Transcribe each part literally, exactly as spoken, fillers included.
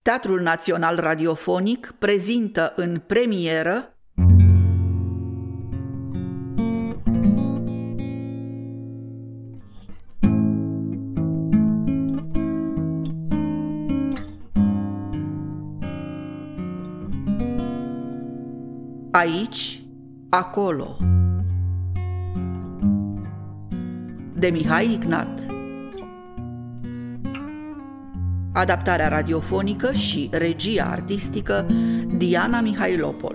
Teatrul Național Radiofonic prezintă în premieră Aici, acolo, de Mihai Ignat. Adaptarea radiofonică și regia artistică Diana Mihailopol.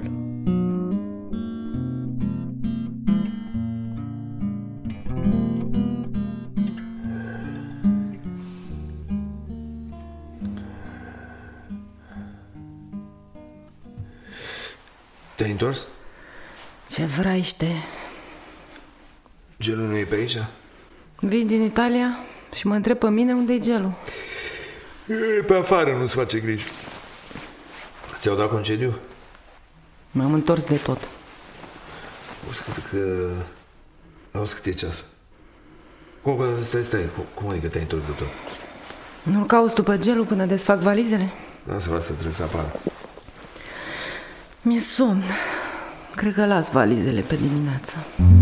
Te-ai întors? Ce vraiște? Gelul nu e pe aici? Vin din Italia și mă întreb pe mine unde-i gelul. E pe afară, nu-ți face griji. Ți-au dat concediu? M-am întors de tot. Auzi că... Auzi cât e ceasul. Cum, stai, stai, cum adică te-ai întors de tot? Nu-l cauți tu pe gelul până desfac valizele? Lasă, lasă, trebuie să apară. Mi-e somn. Cred că las valizele pe dimineață.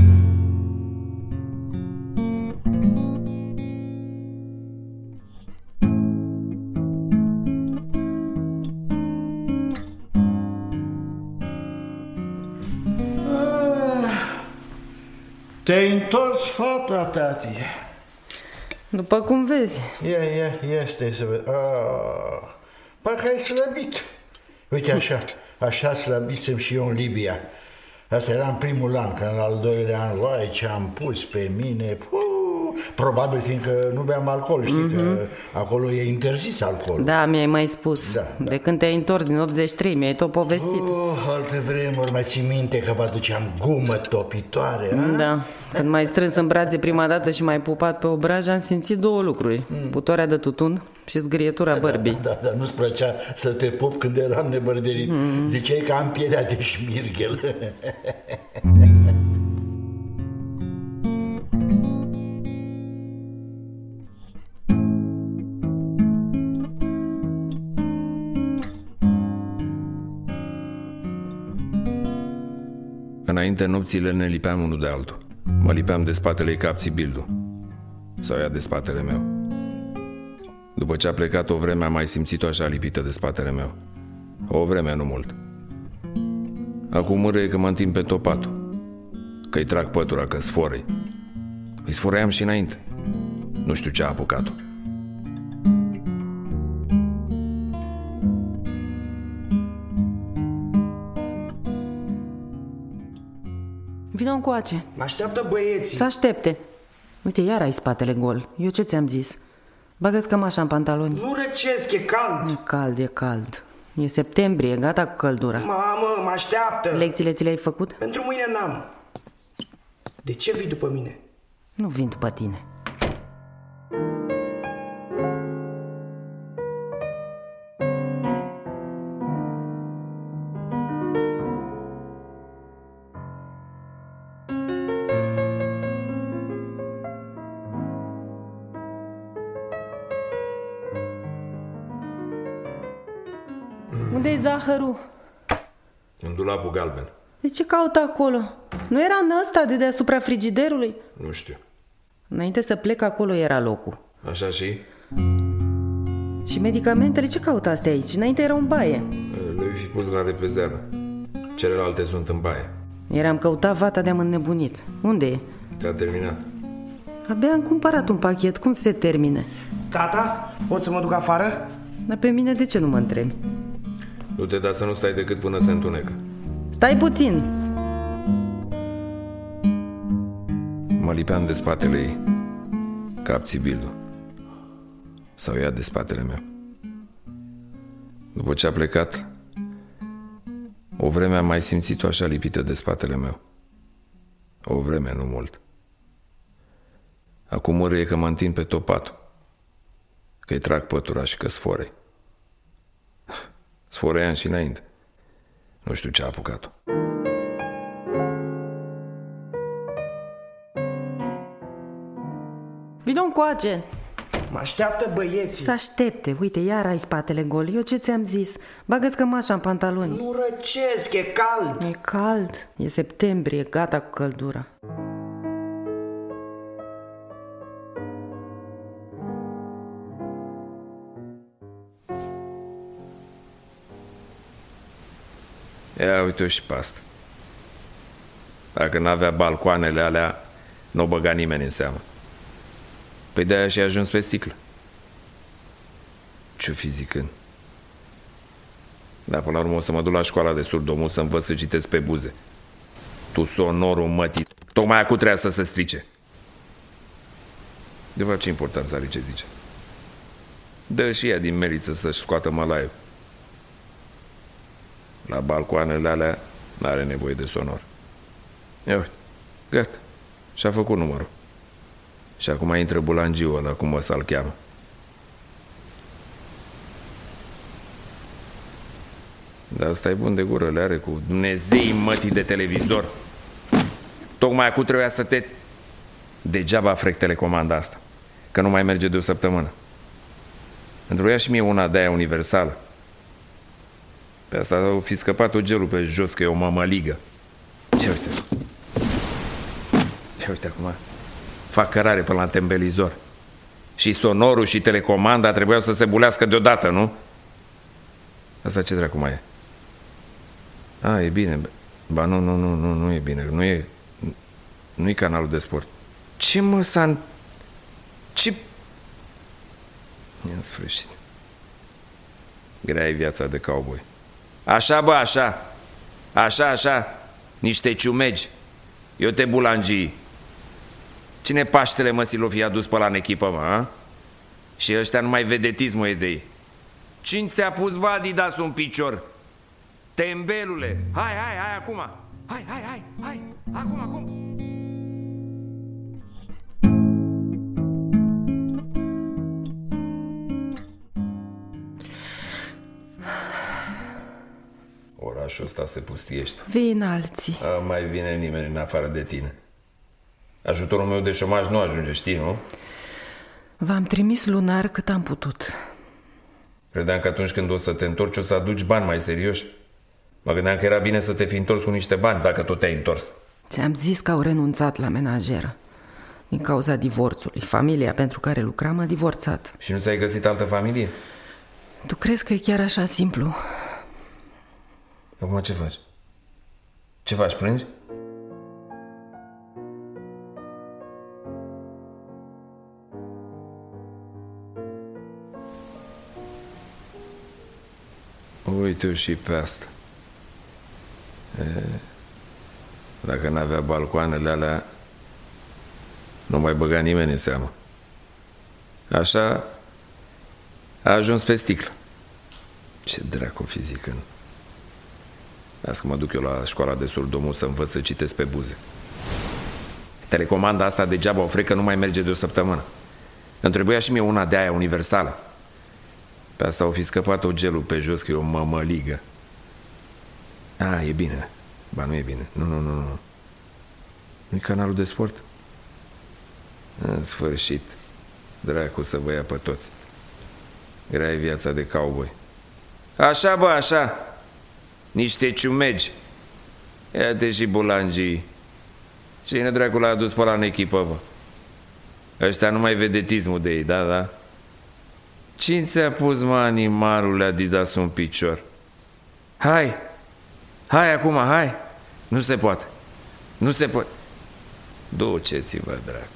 Te-ai întors, fata, tati? După cum vezi. Ia, ia, ia, stai să vezi. Ah, parcă ai slăbit. Uite așa, așa slăbisem și eu în Libia. Asta era în primul an, că în al doilea an, vai, ce am pus pe mine. Puh, probabil fiindcă nu beam alcool, știi, mm-hmm. că acolo e interzis alcool. Da, mi-ai mai spus. Da, da. De când te-ai întors din optzeci și trei, mi-ai tot povestit. Oh, alte vremuri, mai ții minte că vă aduceam gumă topitoare, a? Da, când m-ai strâns în brațe prima dată și m-ai pupat pe obraj, am simțit două lucruri. Mm. Putoarea de tutun și zgrietura bărbii. Da, da, da, nu-ți plăcea să te pup când eram nebărberit. Mm. Ziceai că am pielea de șmirghel. Înainte nopțile ne lipeam unul de altul. Mă lipeam de spatele capții Bildu sau ea de spatele meu. După ce a plecat o vreme, am mai simțit-o așa lipită de spatele meu. O vreme, nu mult. Acum mârâie că mă întind pe topatul, că-i trag pătura, că sforăi. Îi sforăiam și înainte. Nu știu ce a apucat-o. Vino încoace. Mă așteaptă băieții. Să aștepte. Uite, iar ai spatele gol. Eu ce ți-am zis? Bagă-ți cămașa în pantaloni. Nu răcesc, e cald. E cald, e cald. E septembrie, gata cu căldura. Mamă, mă așteaptă. Lecțiile ți le-ai făcut? Pentru mâine n-am. De ce vii după mine? Nu vin după tine. Unde-i zahărul? În dulapul galben. De ce caută acolo? Nu era în ăsta de deasupra frigiderului? Nu știu. Înainte să plec acolo era locul. Așa și? Și medicamentele ce caută astea aici? Înainte erau în baie. Le-ai fi pus la repezeală. Celelalte sunt în baie. Eram căutat vata de-am înnebunit. Unde e? Ți-a terminat. Abia am cumpărat un pachet. Cum se termine? Tata, pot să mă duc afară? Dar pe mine de ce nu mă întrebi? Nu te da să nu stai decât până se întunecă. Stai puțin! Mă lipeam de spatele ei, capții Bildu sau ea de spatele meu. După ce a plecat, o vreme am mai simțit-o așa lipită de spatele meu. O vreme, nu mult. Acum mârâie că mă întind pe topatul, că-i trag pătura și că sforăi. Sforăiam și înainte. Nu știu ce a apucat-o. Vino încoace. Mă așteaptă băieții. Să aștepte, uite, iar ai spatele gol. Eu ce ți-am zis? Bagă-ți cămașa în pantaloni. Nu răcesc, e cald. E cald, e septembrie, gata cu căldura. Ia uite-o și pe asta. Dacă n-avea balcoanele alea, n-o băga nimeni în seamă. Păi de-aia și-a ajuns pe sticlă. Ce-o fi zicând? Dar până la urmă o să mă duc la școala de surdomul să învăț să citesc pe buze. Tu sonorul mătii. Tocmai acum trebuia să se strice. De fapt, ce importanță are ce zice? Dă și ea din meriță să-și scoată mălaiul. La balcoanele alea n-are nevoie de sonor. Ia uite, gata. Și-a făcut numărul. Și acum intră bulangiul ăla, cum ăsta-l cheamă. Dar ăsta e bun de gură, le are cu Dumnezei mătii de televizor. Tocmai acum trebuia să te... Degeaba frec telecomanda asta, că nu mai merge de o săptămână. Îmi trebuia și mie una de aia universală. Pe asta o fi scăpat-o gelul pe jos, că e o mămăligă. Ce uite. Ce uite acum. Fac cărare până la tembelizor. Și sonorul și telecomanda trebuiau să se bulească deodată, nu? Asta ce dracu mai e? A, e bine. Ba nu, nu, nu, nu, nu e bine. Nu e... Nu e canalul de sport. Ce mă s-a... Ce... În sfârșit. Grea e viața de cowboy. Așa, bă, așa. Așa, așa. Niște ciumegi. Eu te bulangii. Cine Paștele măsii l-o fi adus pe ăla în echipă, mă, a? Și ăștia numai vedetismul e de ei. Cine ți-a pus, bă, Adidas un picior? Tembelule. Hai, hai, hai, acum. Hai, hai, hai, hai. Acum, acum. Orașul ăsta se pustiește. Vin alții. A, mai vine nimeni în afară de tine. Ajutorul meu de șomaj nu ajunge, știi, nu? V-am trimis lunar cât am putut. Credeam că atunci când o să te întorci o să aduci bani mai serioși. Mă gândeam că era bine să te fi întors cu niște bani, dacă tot te-ai întors. Ți-am zis că au renunțat la menajeră din cauza divorțului. Familia pentru care lucram a divorțat. Și nu ți-ai găsit altă familie? Tu crezi că e chiar așa simplu? Acum ce faci? Ce faci, plângi? Uite-o și pe asta. E, dacă n-avea balcoanele alea, nu mai băga nimeni în seamă. Așa a ajuns pe sticlă. Ce dracu fi zicând. Las că mă duc eu la școala de surdomul să învăț să citesc pe buze. Telecomanda asta degeaba o frec că nu mai merge de o săptămână. Îmi trebuia și mie una de aia universală. Pe asta o fi scăpat-o gelul pe jos, că e o mămăligă. A, e bine. Ba, nu e bine. Nu, nu, nu, nu. Nu-i canalul de sport? În sfârșit. Dracu să vă ia pe toți. Grea e viața de cowboy. Așa, bă, așa. Niște ciumegi. Ia-te și bulangii. Cine dracu l-a adus pe ăla în echipă, bă? Ăștia numai vedetismul de ei, da, da? Cine ți-a pus, mă, animalul Adidas un picior? Hai! Hai acum, hai! Nu se poate. Nu se poate. Duceți-vă, dracu.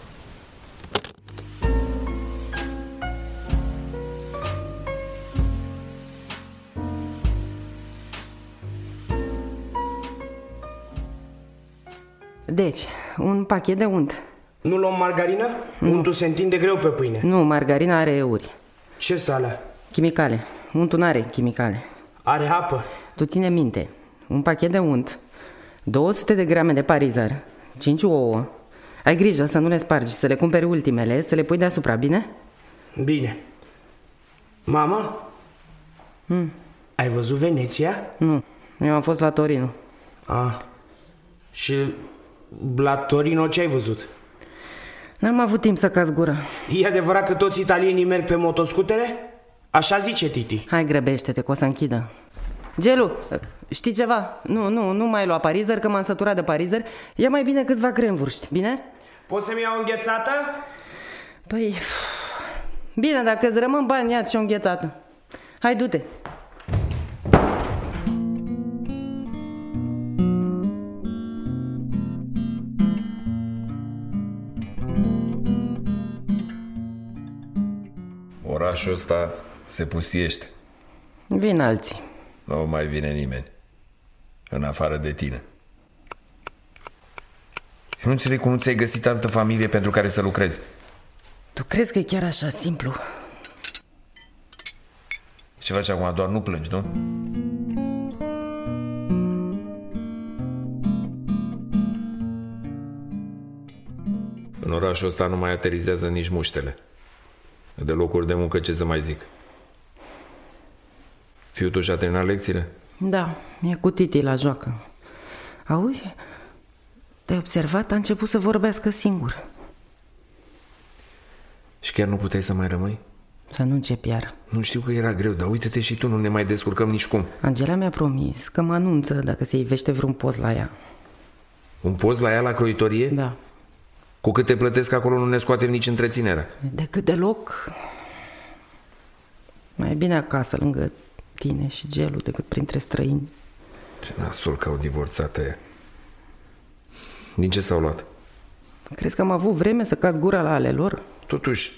Deci, un pachet de unt. Nu luăm margarină? Nu. Untul se întinde greu pe pâine. Nu, margarina are euri. Ce sale? Chimicale. Untul n-are chimicale. Are apă. Tu ține minte. Un pachet de unt, două sute de grame de parizar, cinci ouă. Ai grijă să nu le spargi, să le cumperi ultimele, să le pui deasupra, bine? Bine. Mama? Hmm. Ai văzut Veneția? Nu, eu am fost la Torino. Ah. Și la Torino ce ai văzut? N-am avut timp să caz gura. E adevărat că toți italienii merg pe motoscutere? Așa zice Titi. Hai, grăbește-te, că o să închidă. Gelu, știi ceva? Nu, nu, nu mai lua parizer, că m-am săturat de parizer. Ia mai bine câțiva cremvurști, bine? Poți să-mi iau o înghețată? Păi, bine, dacă îți rămân bani, ia-ți și o înghețată. Hai, du-te. Orașul ăsta se pustiește. Vin alții. Nu mai vine nimeni, în afară de tine. Nu înțeleg cum ți-ai găsit altă familie pentru care să lucrezi. Tu crezi că e chiar așa simplu? Ce faci acum? Doar nu plângi, nu? În orașul ăsta nu mai aterizează nici muștele. De locuri de muncă, ce să mai zic. Fiul tu și-a terminat lecțiile? Da, e cu Titi la joacă. Auzi, te-ai observat? A început să vorbească singur. Și chiar nu puteai să mai rămâi? Să nu încep iar. Nu știu că era greu, dar uite-te și tu, nu ne mai descurcăm nici cum. Angela mi-a promis că mă anunță dacă se ivește vreun post la ea. Un post la ea la croitorie? Da. Cu cât te plătesc acolo nu ne scoatem nici întreținerea. Decât deloc. Mai bine acasă, lângă tine și Gelu, decât printre străini. Ce nasul ca o divorțată e. Din ce s-au luat? Crezi că am avut vreme să caz gura la ale lor? Totuși...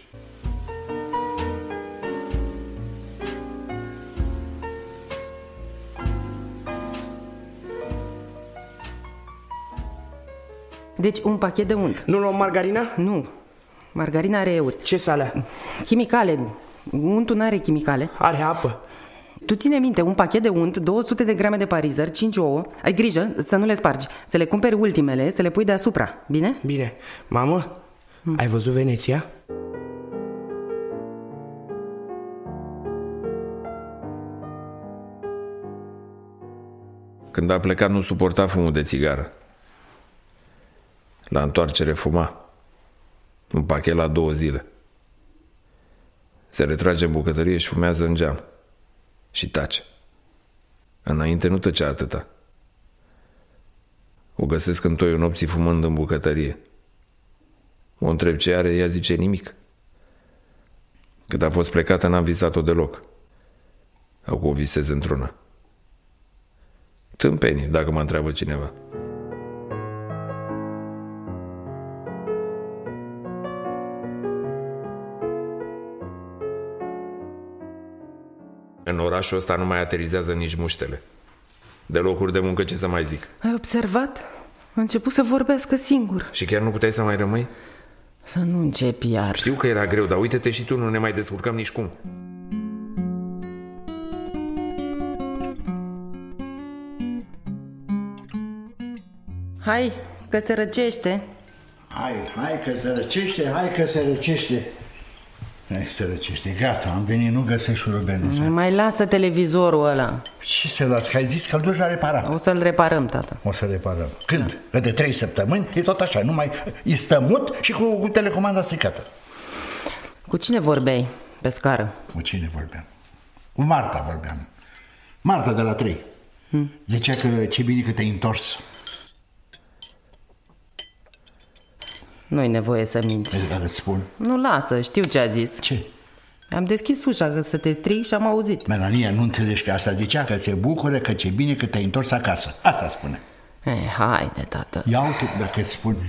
Deci un pachet de unt. Nu luăm margarina? Nu. Margarina are euri. Ce sale? Chimicale. Untul n-are chimicale. Are apă. Tu ține minte, un pachet de unt, două sute de grame de parizer, cinci ouă. Ai grijă să nu le spargi. Să le cumperi ultimele, să le pui deasupra. Bine? Bine. Mamă, hmm. ai văzut Veneția? Când a plecat nu suporta fumul de țigară. La întoarcere fuma. Un pachet la două zile. Se retrage în bucătărie și fumează în geam. Și tace. Înainte nu tăcea atâta. O găsesc în toiul nopții fumând în bucătărie. O întreb ce are, ea zice nimic. Cât a fost plecată n-am visat-o deloc. Acum o visez într-una. Tâmpenii, dacă mă întreabă cineva. În orașul ăsta nu mai aterizează nici muștele. De locuri de muncă, ce să mai zic? Ai observat? A început să vorbească singur. Și chiar nu puteai să mai rămâi? Să nu începi iar. Știu că era greu, dar uite-te și tu, nu ne mai descurcăm nici cum. Hai, că se răcește. Hai, hai că se răcește, hai că se răcește. Hai că se răcește, gata, am venit, nu găsești șurubeluța. Mai lasă televizorul ăla. Ce să las, că ai zis că îl duci la reparat. O să-l reparăm, tată. O să reparăm. Când? Da. Că de trei săptămâni e tot așa, numai e stămut și cu, cu telecomanda stricată. Cu cine vorbeai pe scară? Cu cine vorbeam? Cu Marta vorbeam. Marta de la trei. Hmm. Zicea că ce bine că te-ai întors. Nu-i nevoie să minți. Dacă îți spun. Nu, lasă, știu ce a zis. Ce? Am deschis ușa să te strig și am auzit. Melania, nu înțelegi că asta zicea, că se bucură că ce bine că te-ai întors acasă. Asta spune. Eh, haide, tată. Ia uite dacă îți spun.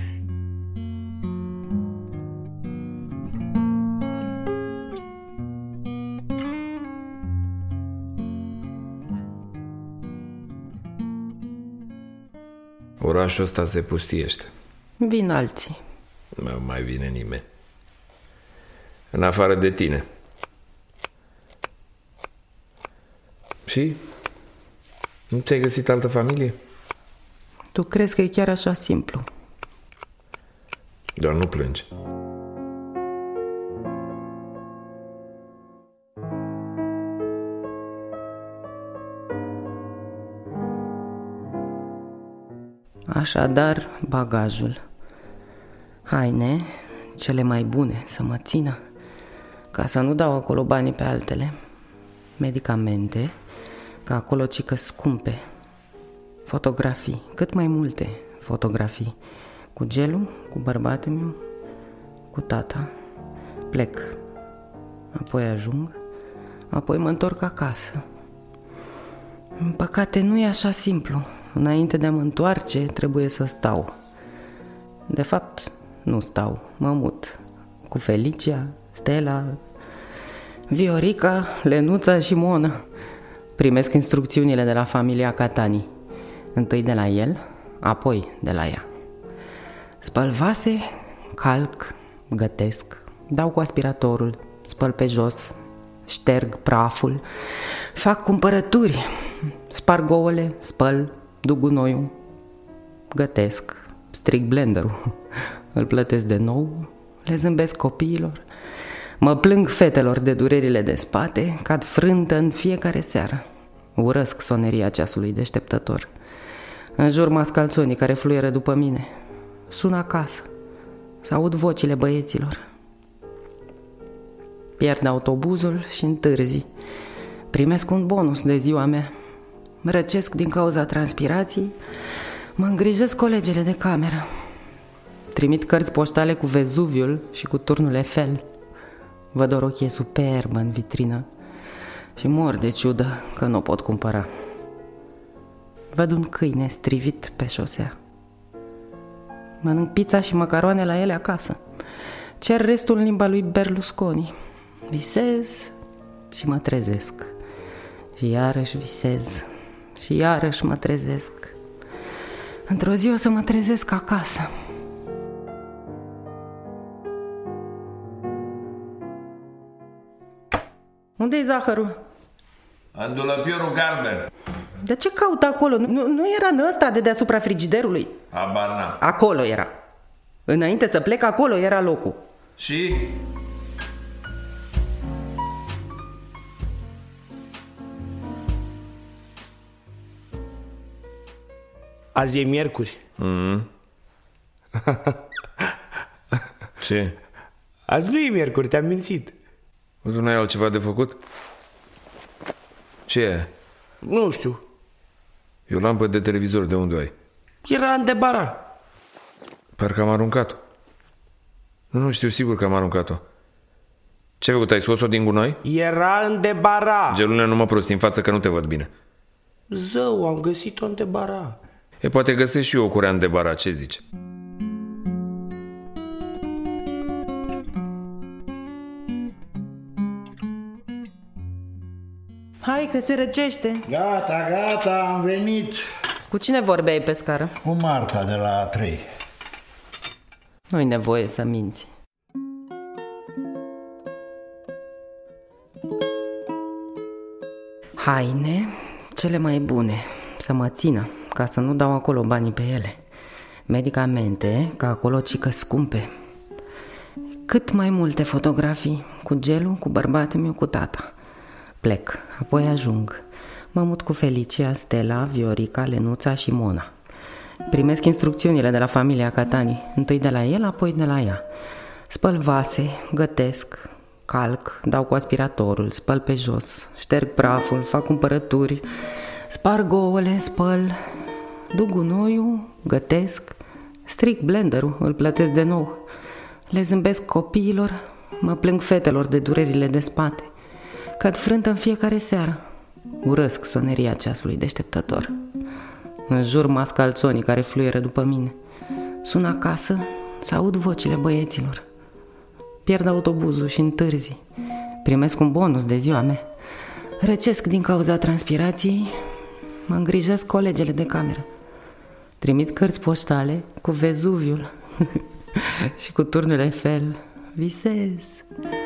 Orașul ăsta se pustiește. Vin alții. Nu mai vine nimeni. În afară de tine. Și? Nu ți-ai găsit altă familie? Tu crezi că e chiar așa simplu? Doar nu plângi. Așadar, bagajul. Haine, cele mai bune să mă țină, ca să nu dau acolo banii pe altele. Medicamente, ca acolo cică scumpe. Fotografii, cât mai multe fotografii. Cu gelul, cu bărbatul meu, cu tata. Plec, apoi ajung, apoi mă întorc acasă. În păcate nu e așa simplu. Înainte de a mă întoarce, trebuie să stau. De fapt, nu stau, mă mut. Cu Felicia, Stella, Viorica, Lenuța și Mona. Primesc instrucțiunile de la familia Catani. Întâi de la el, apoi de la ea. Spăl vase, calc, gătesc, dau cu aspiratorul, spăl pe jos, șterg praful, fac cumpărături, sparg ouăle, spăl, duc gunoiul, gătesc, stric blenderul, îl plătesc de nou, le zâmbesc copiilor, mă plâng fetelor de durerile de spate, cad frântă în fiecare seară. Urăsc soneria ceasului deșteptător. Înjur mascalțonii care fluieră după mine. Sun acasă, să aud vocile băieților. Pierd autobuzul și întârzi. Primesc un bonus de ziua mea. Răcesc din cauza transpirației. Mă îngrijesc colegele de cameră. Trimit cărți poștale cu Vezuviul și cu turnul Eiffel. Văd o rochie superbă în vitrină și mor de ciudă că nu o pot cumpăra. Văd un câine strivit pe șosea. Mănânc pizza și macaroane la ele acasă. Cer restul în limba lui Berlusconi. Visez și mă trezesc. Și iarăși visez. Și iarăși mă trezesc. Într-o zi o să mă trezesc acasă. Unde-i zahărul? În dulăpiorul galben. De ce caut acolo? Nu, nu era în ăsta de deasupra frigiderului? Habar n-am. Acolo era. Înainte să plec, acolo era locul. Și? Azi e miercuri. Mm. Ce? Azi nu e miercuri, te-am mințit. Tu n-ai altceva de făcut? Ce e? Nu știu. E o lampă de televizor, de unde o ai? Era în debara. Parcă am aruncat-o. Nu, nu știu sigur că am aruncat-o. Ce ai făcut? Ai scos-o din gunoi? Era în debara. Gelule, nu mă prosti în față că nu te văd bine. Zău, am găsit-o în debara. E, poate găsesc și eu o curea în debara, ce zici? Hai că se răcește. Gata, gata, am venit. Cu cine vorbeai pe scară? Cu Marta de la trei. Nu-i nevoie să minți. Haine, cele mai bune, să mă țină, ca să nu dau acolo banii pe ele. Medicamente, ca acolo cică scumpe. Cât mai multe fotografii, cu gelul, cu bărbatul meu, cu tata. Plec, apoi ajung. Mă mut cu Felicia, Stella, Viorica, Lenuța și Mona. Primesc instrucțiunile de la familia Catani. Întâi de la el, apoi de la ea. Spăl vase, gătesc, calc, dau cu aspiratorul, spăl pe jos, șterg praful, fac cumpărături, sparg ouăle, spăl, duc gunoiul, gătesc, stric blenderul, îl plătesc de nou. Le zâmbesc copiilor, mă plâng fetelor de durerile de spate. Cad frântă în fiecare seară. Urăsc soneria ceasului deșteptător. Înjur mascalțonii care fluieră după mine. Sun acasă să aud vocile băieților. Pierd autobuzul și întârzi. Primesc un bonus de ziua mea. Răcesc din cauza transpirației. Mă îngrijesc colegele de cameră. Trimit cărți poștale cu Vezuviul și cu turnul Eiffel. Visez.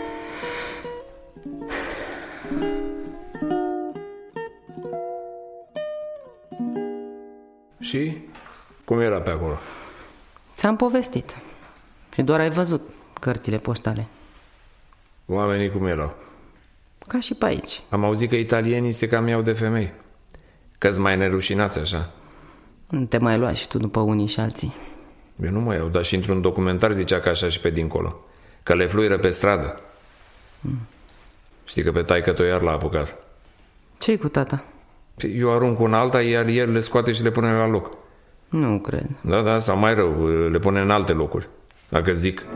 Și? Cum era pe acolo? Ți-am povestit. Și doar ai văzut cărțile poștale. Oamenii cum erau? Ca și pe aici. Am auzit că italienii se cam iau de femei. Că-s mai nerușinați așa. Nu te mai lua și tu după unii și alții. Eu nu mai iau, dar și într-un documentar zicea că așa și pe dincolo. Că le fluieră pe stradă. Mm. Știi că pe taică-tu iar l-a apucat. Ce-i cu tata? Eu arunc una alta, iar el le scoate și le pune la loc. Nu cred. Da, da, sau mai rău, le pune în alte locuri. Dacă zic.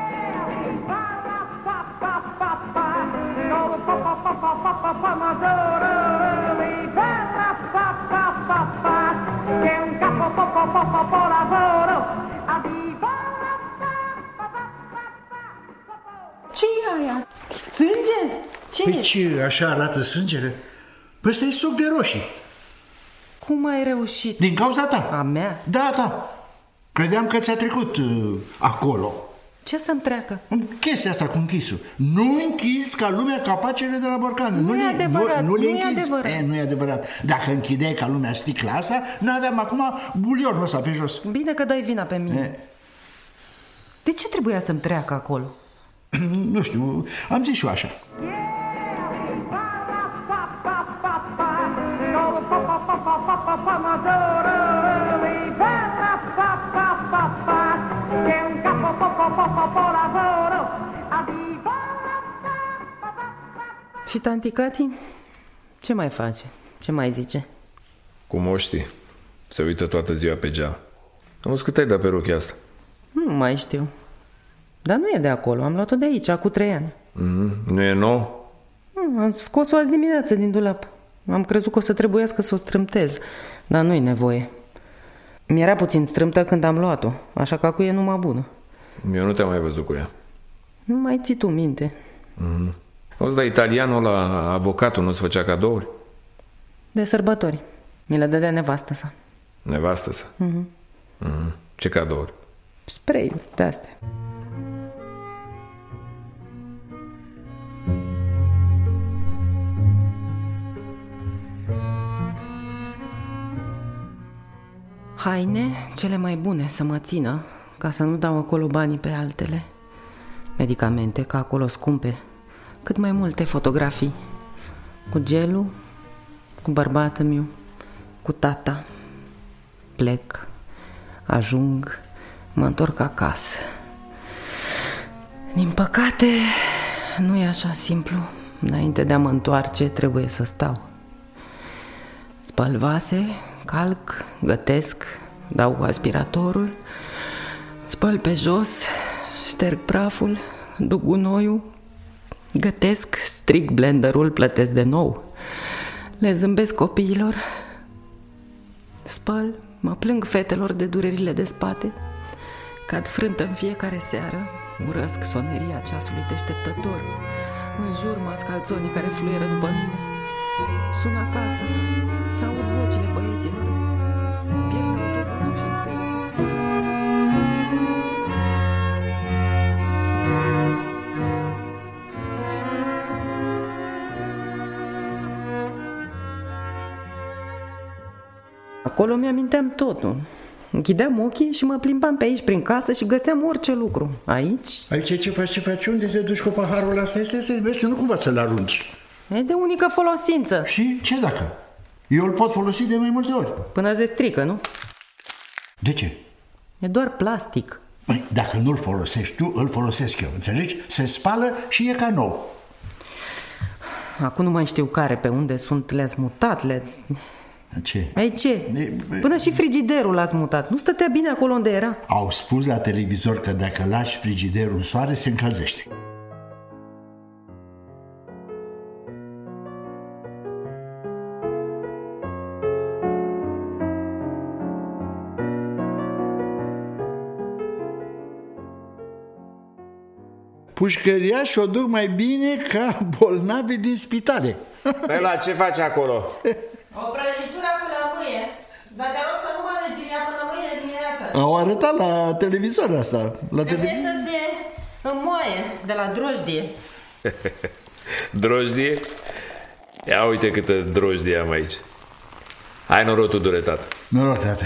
Ce e aia? Sânge? Ce Păi e? ce, așa arată sângele? Păi ăsta e suc de roșii. Cum ai reușit? Din cauza ta. A mea? Da, da. Credeam că ți-a trecut uh, acolo. Ce să-mi treacă? Chestia asta cu închisul. Nu închizi ca lumea capacele de la borcană. Nu e adevărat, Nu, nu e adevărat. E, nu e adevărat. Dacă închideai ca lumea sticla asta, n-aveam acum bulionul ăsta pe jos. Bine că dai vina pe mine. E. De ce trebuia să-mi treacă acolo? Nu știu, am zis și eu așa. Și tanti Cati? Ce mai face? Ce mai zice? Cum o știi? Se uită toată ziua pe geam. Am văzut cât ai dat peruchea asta. Nu mai știu. Dar nu e de acolo, am luat-o de aici, cu trei ani. Mm-hmm. Nu e nou? Am scos-o azi dimineață din dulap. Am crezut că o să trebuiască să o strâmtez, dar nu-i nevoie. Mi-era puțin strâmtă când am luat-o, așa că acu e numai bună. Eu nu te-am mai văzut cu ea. Nu mai ții tu minte. Mm-hmm. Auzi, dar italianul ăla, avocatul, nu-ți făcea cadouri? De sărbători. Mi le dădea nevastă sa. Nevastă sa? Mm-hmm. Mm-hmm. Ce cadouri? Spray-uri de-astea. Haine, cele mai bune să mă țină, ca să nu dau acolo banii pe altele. Medicamente, ca acolo scumpe. Cât mai multe fotografii. Cu gelul, cu bărbatul meu, cu tata. Plec, ajung, mă întorc acasă. Din păcate, nu e așa simplu. Înainte de a mă întoarce, trebuie să stau. Spăl vase, calc, gătesc, dau cu aspiratorul, spăl pe jos, șterg praful, duc gunoiul, gătesc, strig blenderul, plătesc de nou. Le zâmbesc copiilor, spăl, mă plâng fetelor de durerile de spate, cad frântă în fiecare seară, urăsc soneria ceasului deșteptător, înjur mascalțonii care fluieră după mine. Sun acasă, să aud vocile băieților. Pierd autobuzul și întârzi. Acolo mi-aminteam totul. Închideam ochii și mă plimbam pe aici prin casă și găseam orice lucru. Aici... Aici ce faci, ce faci? Unde te duci cu paharul ăsta? Este să vezi, nu cumva să-l arunci. E de unică folosință. Și ce dacă? Eu îl pot folosi de mai multe ori. Până se strică, nu? De ce? E doar plastic. Păi, dacă nu-l folosești tu, îl folosesc eu, înțelegi? Se spală și e ca nou. Acum nu mai știu care, pe unde sunt, le-ați mutat, le-ați... Ce? Ei ce? Până și frigiderul l-ați mutat. Nu stătea bine acolo unde era? Au spus la televizor că dacă lași frigiderul în soare, se încălzește. Pușcăria și-o duc mai bine ca bolnavi din spitale. Păi la ce faci acolo? O prăjitură cu lămâie. Dar te rog să nu mănânci din ea până mâine dimineață. Au arătat la televizor asta. La Trebuie televiz... să se înmoaie de la drojdie. Drojdie? Ia uite câtă drojdie am aici. Hai noroc, Tudore, tată. Noroc, tată.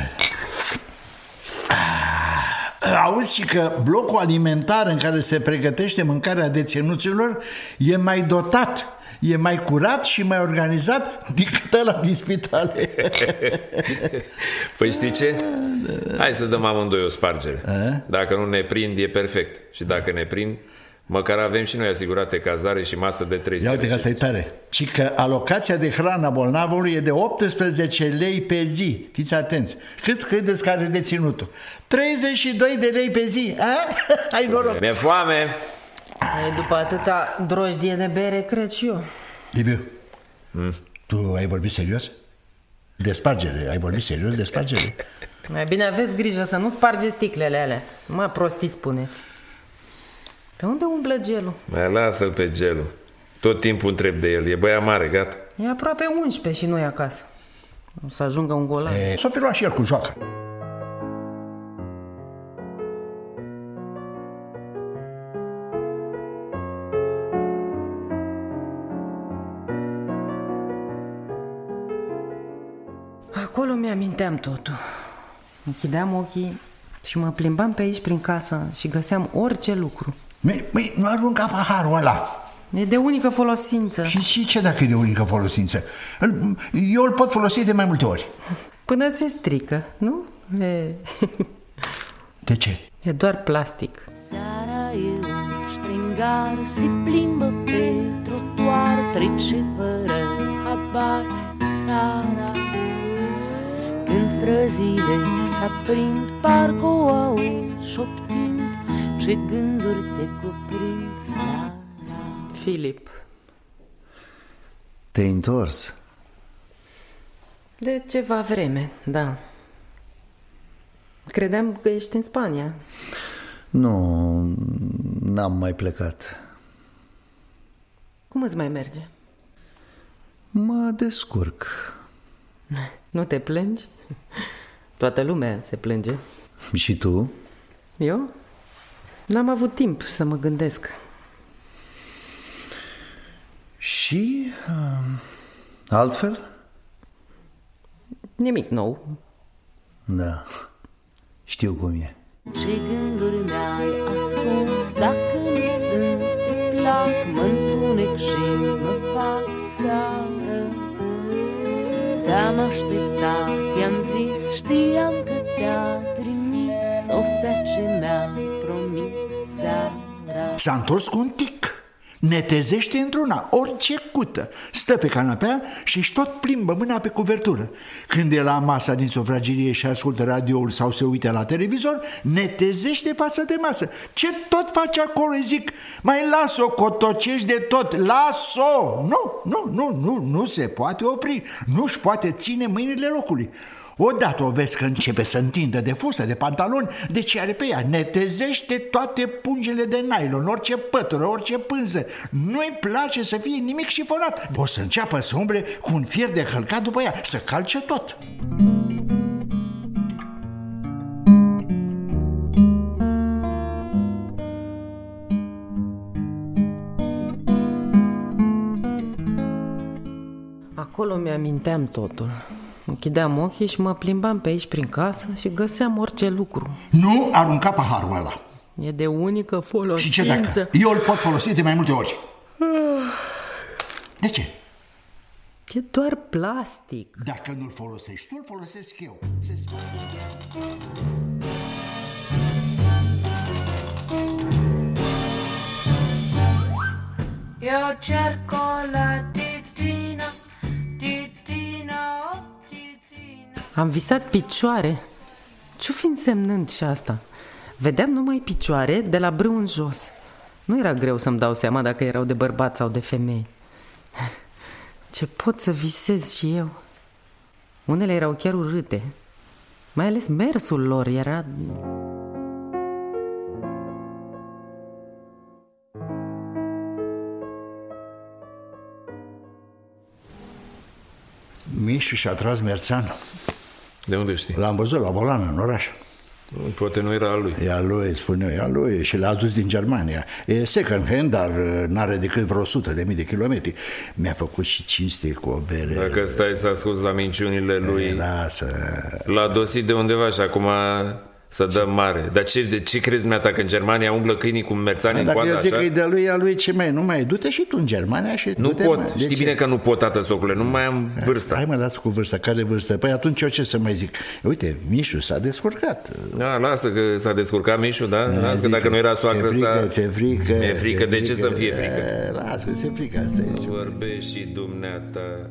Auzi și că blocul alimentar în care se pregătește mâncarea deținuților e mai dotat. e mai curat și mai organizat decât ăla din spitale. Păi știi ce? Hai să dăm amândoi o spargere. A? Dacă nu ne prind, e perfect. Și dacă ne prind, măcar avem și noi asigurate cazare și masă de trei sute. Ia uite că asta e tare. Ci că alocația de hrană a bolnavului e de optsprezece lei pe zi. Fiți atenți. Cât credeți că are deținutul? treizeci și doi de lei pe zi. A? Hai noroc. Mi-e foame. E, după atâta drojdie de bere, cred și eu. Liviu, mm. tu ai vorbit serios? De spargere, ai vorbit serios de spargere? Mai bine aveți grijă să nu spargeți sticlele alea. Mă, prostii spuneți. Pe unde umblă gelul? Mai lasă-l pe gelul. Tot timpul întreb de el, e băiat mare, gata. E aproape unsprezece și nu e acasă. O să ajungă un golan. E, s-o fi luat și el cu joacă. Acolo mi-aminteam totul. Închideam ochii și mă plimbam pe aici prin casă și găseam orice lucru. Măi, măi, nu arunca paharul ăla. E de unică folosință. Și, și ce dacă e de unică folosință? Eu îl pot folosi de mai multe ori. Până se strică, nu? E... De ce? E doar plastic. Seara e un ștringar, se plimbă pe trotuar, trece fără habar seara. Când străzile s-aprind, parcă o auzi șoptind, ce gânduri te cuprind seara. Filip. Te-ai întors? De ceva vreme, da. Credeam că ești în Spania. Nu, n-am mai plecat. Cum îți mai merge? Mă descurc. Nu te plângi? Toată lumea se plânge. Și tu? Eu? N-am avut timp să mă gândesc. Și uh, altfel? Nimic nou. Da, știu cum e. Ce gânduri mi-ai ascuns, dacă nu sunt pe plac, mă-ntunec și mă fac seară. Te-am așteptat, i-am zis, știam că te-a trimis o stea ce mi-a promis seara. S-a întors cu un tic. Netezește într-una, orice cută. Stă pe canapea și își tot plimbă mâna pe cuvertură. Când e la masa din sufragerie și ascultă radioul sau se uită la televizor, netezește față de masă. Ce tot face acolo? Îi zic, mai las-o, cotocești de tot, las-o! Nu, nu, nu, nu, nu se poate opri. Nu-și poate ține mâinile locului. Odată o vezi că începe să întindă de fusă, de pantaloni, de ce are pe ea. Netezește toate pungile de nylon, orice pătură, orice pânză. Nu-i place să fie nimic șifonat. O să înceapă să umble cu un fier de hălcat după ea, să calce tot. Acolo mi-aminteam totul. Închideam ochii și mă plimbam pe aici prin casă și găseam orice lucru. Nu arunca paharul ăla. E de unică folosință. Și ce dacă? Eu îl pot folosi de mai multe ori. De ce? E doar plastic. Dacă nu-l folosești tu, îl folosesc eu. Se spune. Eu cerco la titina, titina, oh, titina. Am visat picioare. Ce-o fi însemnând și asta? Vedeam numai picioare de la brâu în jos. Nu era greu să-mi dau seama dacă erau de bărbat sau de femei. Ce pot să visez și eu? Unele erau chiar urâte. Mai ales mersul lor era... Mișu și-a tras Merțan. De unde știi? L-am văzut la volan în oraș. Poate nu era al lui. E al lui, spune eu, e al lui și l-a adus din Germania. E second hand, dar n-are decât vreo sută de mii de kilometri. Mi-a făcut și cinste cu o bere. Dacă stai să asculți la minciunile lui, e, lasă. l-a dosit de undeva și acum Să dăm mare. Dar ce, de ce crezi, dumneata, că în Germania umblă câinii cu merțani în Dacă coadă eu zic așa? că e de lui, a lui, ce mai, nu mai, du-te și tu în Germania și Nu du-te, pot, mă. știi bine că nu pot, tată socule, nu mai am vârsta. Hai mă, lasă cu vârsta, care vârstă? Păi atunci eu ce să mai zic? Uite, Mișu s-a descurcat. Da, lasă că s-a descurcat Mișu, da? Da, Lasă că dacă nu era soacră ți-e frică, sa... ți-e frică, Mi-e frică, de ce să-mi fie frică? E, lasă, ți-e frică, asta e. Vorbești și dumneata...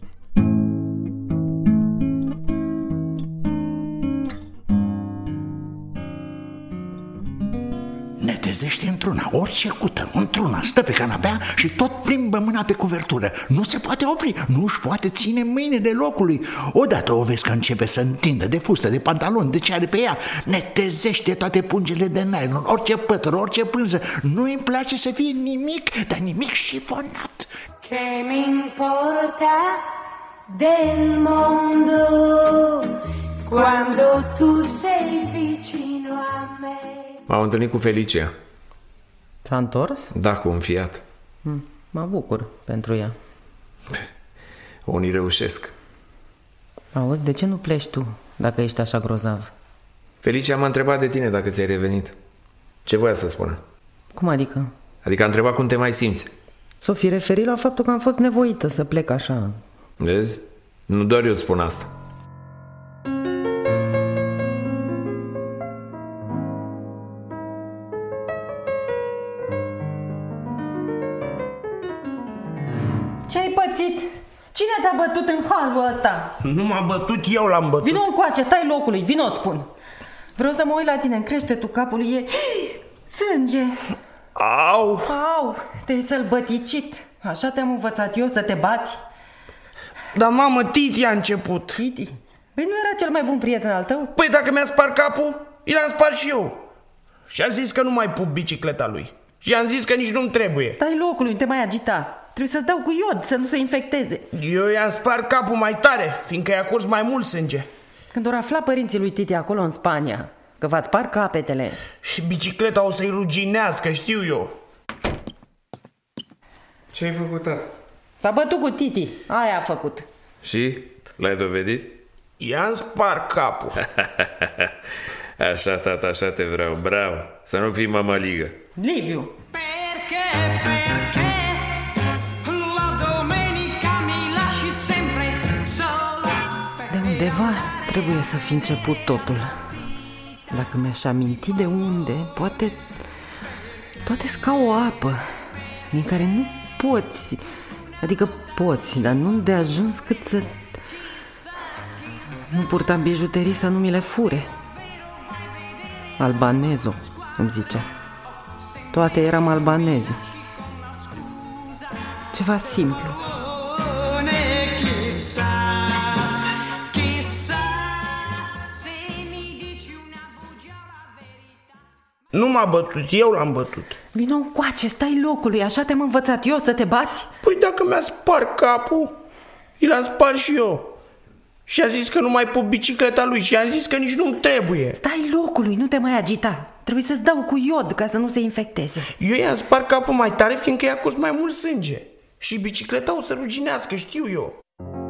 Ne trezește într-una, orice cută, într-una, stă pe canapea și tot plimbă mâna pe cuvertură. Nu se poate opri, nu își poate ține mâinile locului. Odată o vezi că începe să întindă de fustă, de pantalon, de ce are pe ea. Ne trezește toate pungile de nylon, orice pătăr, orice pânză. Nu-i place să fie nimic, dar nimic șifonat. Che mi importa del mondo quando tu sei vicino a me. M-am întâlnit cu Felicia. S-a întors? Da, cu un Fiat. Hm, mă bucur pentru ea. Unii reușesc. Auzi, de ce nu pleci tu, dacă ești așa grozav? Felicia m-a întrebat de tine dacă ți-ai revenit. Ce voia să spună? Cum adică? Adică a întrebat cum te mai simți. S-o fi referit la faptul că am fost nevoită să plec așa. Vezi? Nu doar eu îți spun asta. Ce-ai pățit? Cine te-a bătut în halul ăsta? Nu m-a bătut, eu l-am bătut. Vino încoace, stai locului, vino-ți spun. Vreau să mă uit la tine în creștetul capului, e sânge. Au! Au, te-ai sălbăticit. Așa te-am învățat eu să te bați. Dar mamă, Titi a început. Titi? Păi nu era cel mai bun prieten al tău? Păi dacă mi-a spart capul, i l-am spart și eu. Și a zis că nu mai pup bicicleta lui. Și am zis că nici nu-mi trebuie. Stai locului, nu te mai agita. Trebuie să-ți dau cu iod, să nu se infecteze. Eu i-am spart capul mai tare, fiindcă i-a curs mai mult sânge. Când vor afla părinții lui Titi acolo în Spania că v-ați spart capetele. Și bicicleta o să-i ruginească, știu eu. Ce ai făcut, tată? S-a bătut cu Titi, aia a făcut. Și? L-ai dovedit? I-am spart capul. Așa, tată, așa te vreau, bravo. Să nu fii mămăligă. Liviu. Perché, perché la domenica mi lasci sempre sola. De undeva trebuie să fi început totul. Dacă mi-aș aminti de unde, poate... Toate ca o apă din care nu poți, adică poți, dar nu de ajuns cât să... Nu purtam bijuterii să nu mi le fure. Albanezo, îmi zicea. Toate eram albaneze. Ceva simplu. Nu m-a bătut, eu l-am bătut. Vino încoace, stai locului, așa te-am învățat eu să te bați? Păi dacă mi-a spart capul, i l-am spart și eu. Și a zis că nu mai pup bicicleta lui și am zis că nici nu-mi trebuie. Stai locului, nu te mai agita. Trebuie să-ți dau cu iod ca să nu se infecteze. Eu i-am spart capul mai tare fiindcă i-a curs mai mult sânge. Și bicicleta o să ruginească, știu eu.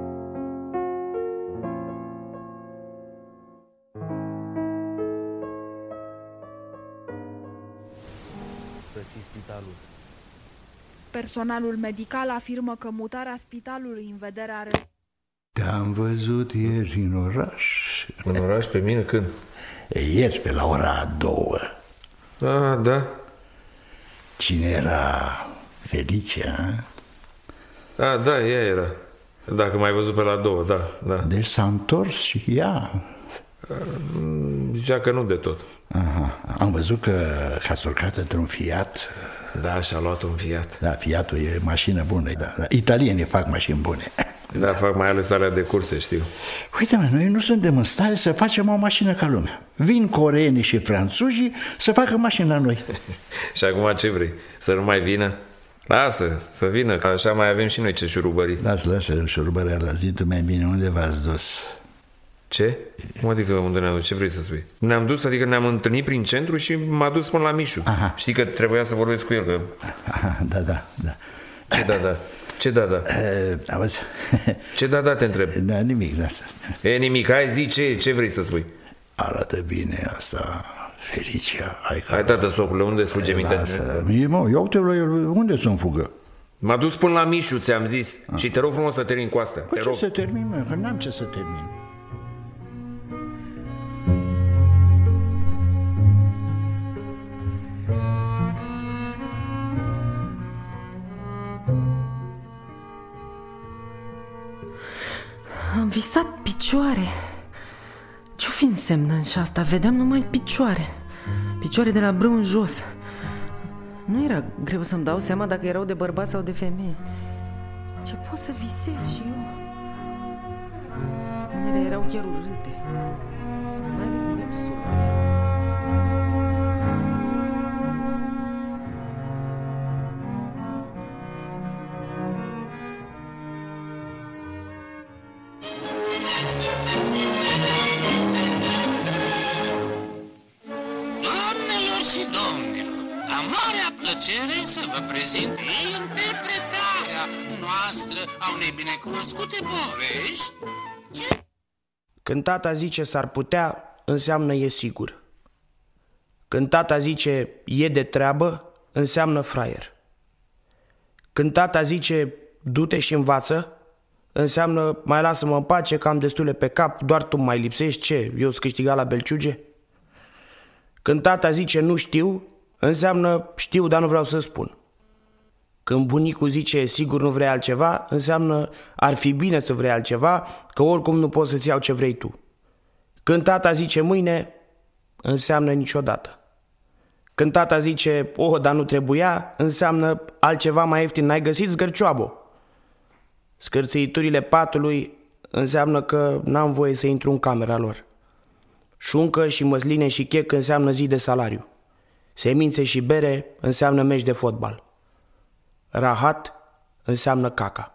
Personalul medical afirmă că mutarea spitalului în vedere are... Te-am văzut ieri în oraș. În oraș pe mine când? Ieri pe la ora a doua. Ah, da. Cine era? Felicia? Ah, da, ea era. Dacă m-ai văzut pe la două, da, da. Deci s-a întors și ea. Zicea că nu de tot. Aha. Am văzut că, că ați urcat într-un Fiat. Da, și-a luat un Fiat. Da, Fiatul e mașină bună, da, da. Italienii fac mașini bune. Da, fac mai ales alea de curse, știu. Uite-mă, noi nu suntem în stare să facem o mașină ca lumea. Vin coreenii și franțuzii să facă mașini la noi. Și acum ce vrei? Să nu mai vină? Lasă, să vină, că așa mai avem și noi ce șurubării. Lasă, lasă șurubărea la zi, tu mai bine, unde v-ați dus? Ce? Cum adică unde ne-am dus? Ce vrei să spui? Ne-am dus, adică ne-am întâlnit prin centru și m-a dus până la Mișu. Aha. Știi că trebuia să vorbesc cu el, că... Aha, da, da, da. Ce da, da? Ce da, da? Uh, auzi? Ce da, da, te întreb? Da, nimic, lasă. E nimic, hai zi, ce, ce vrei să spui? Arată bine asta, Felicia. Hai, Hai tată, socule, unde-ți fuge mintea? Mie, mă, ia uite la el, unde să-mi fugă? M-a dus până la Mișu, ți-am zis. Ah. Și te rog frumos să termin cu asta. Păi te ce rog. să termin, mă? Că n-am ce să termin. Am visat picioare. Ce-o fi însemnând și asta? Vedeam numai picioare. Picioare de la brâu în jos. Nu era greu să-mi dau seama dacă erau de bărbat sau de femeie. Ce pot să visez și eu? Unele erau chiar urâte. Mai ales miretusul. Doamnelor și domnilor, am marea plăcere să vă prezint interpretarea noastră a unei binecunoscute povești. Când tata zice s-ar putea, înseamnă e sigur. Când tata zice e de treabă, înseamnă fraier. Când tata zice du-te și învață, înseamnă mai lasă-mă în pace că am destule pe cap, doar tu mai lipsești, ce, eu-ți câștiga la belciuge? Când tata zice nu știu, înseamnă știu, dar nu vreau să spun. Când bunicul zice sigur nu vrei altceva, înseamnă ar fi bine să vrei altceva, că oricum nu poți să-ți iau ce vrei tu. Când tata zice mâine, înseamnă niciodată. Când tata zice oh, dar nu trebuia, înseamnă altceva mai ieftin n-ai găsit, zgărcioabă. Scârțâiturile patului înseamnă că n-am voie să intru în camera lor. Șuncă și măsline și chec înseamnă zi de salariu. Semințe și bere înseamnă meci de fotbal. Rahat înseamnă caca.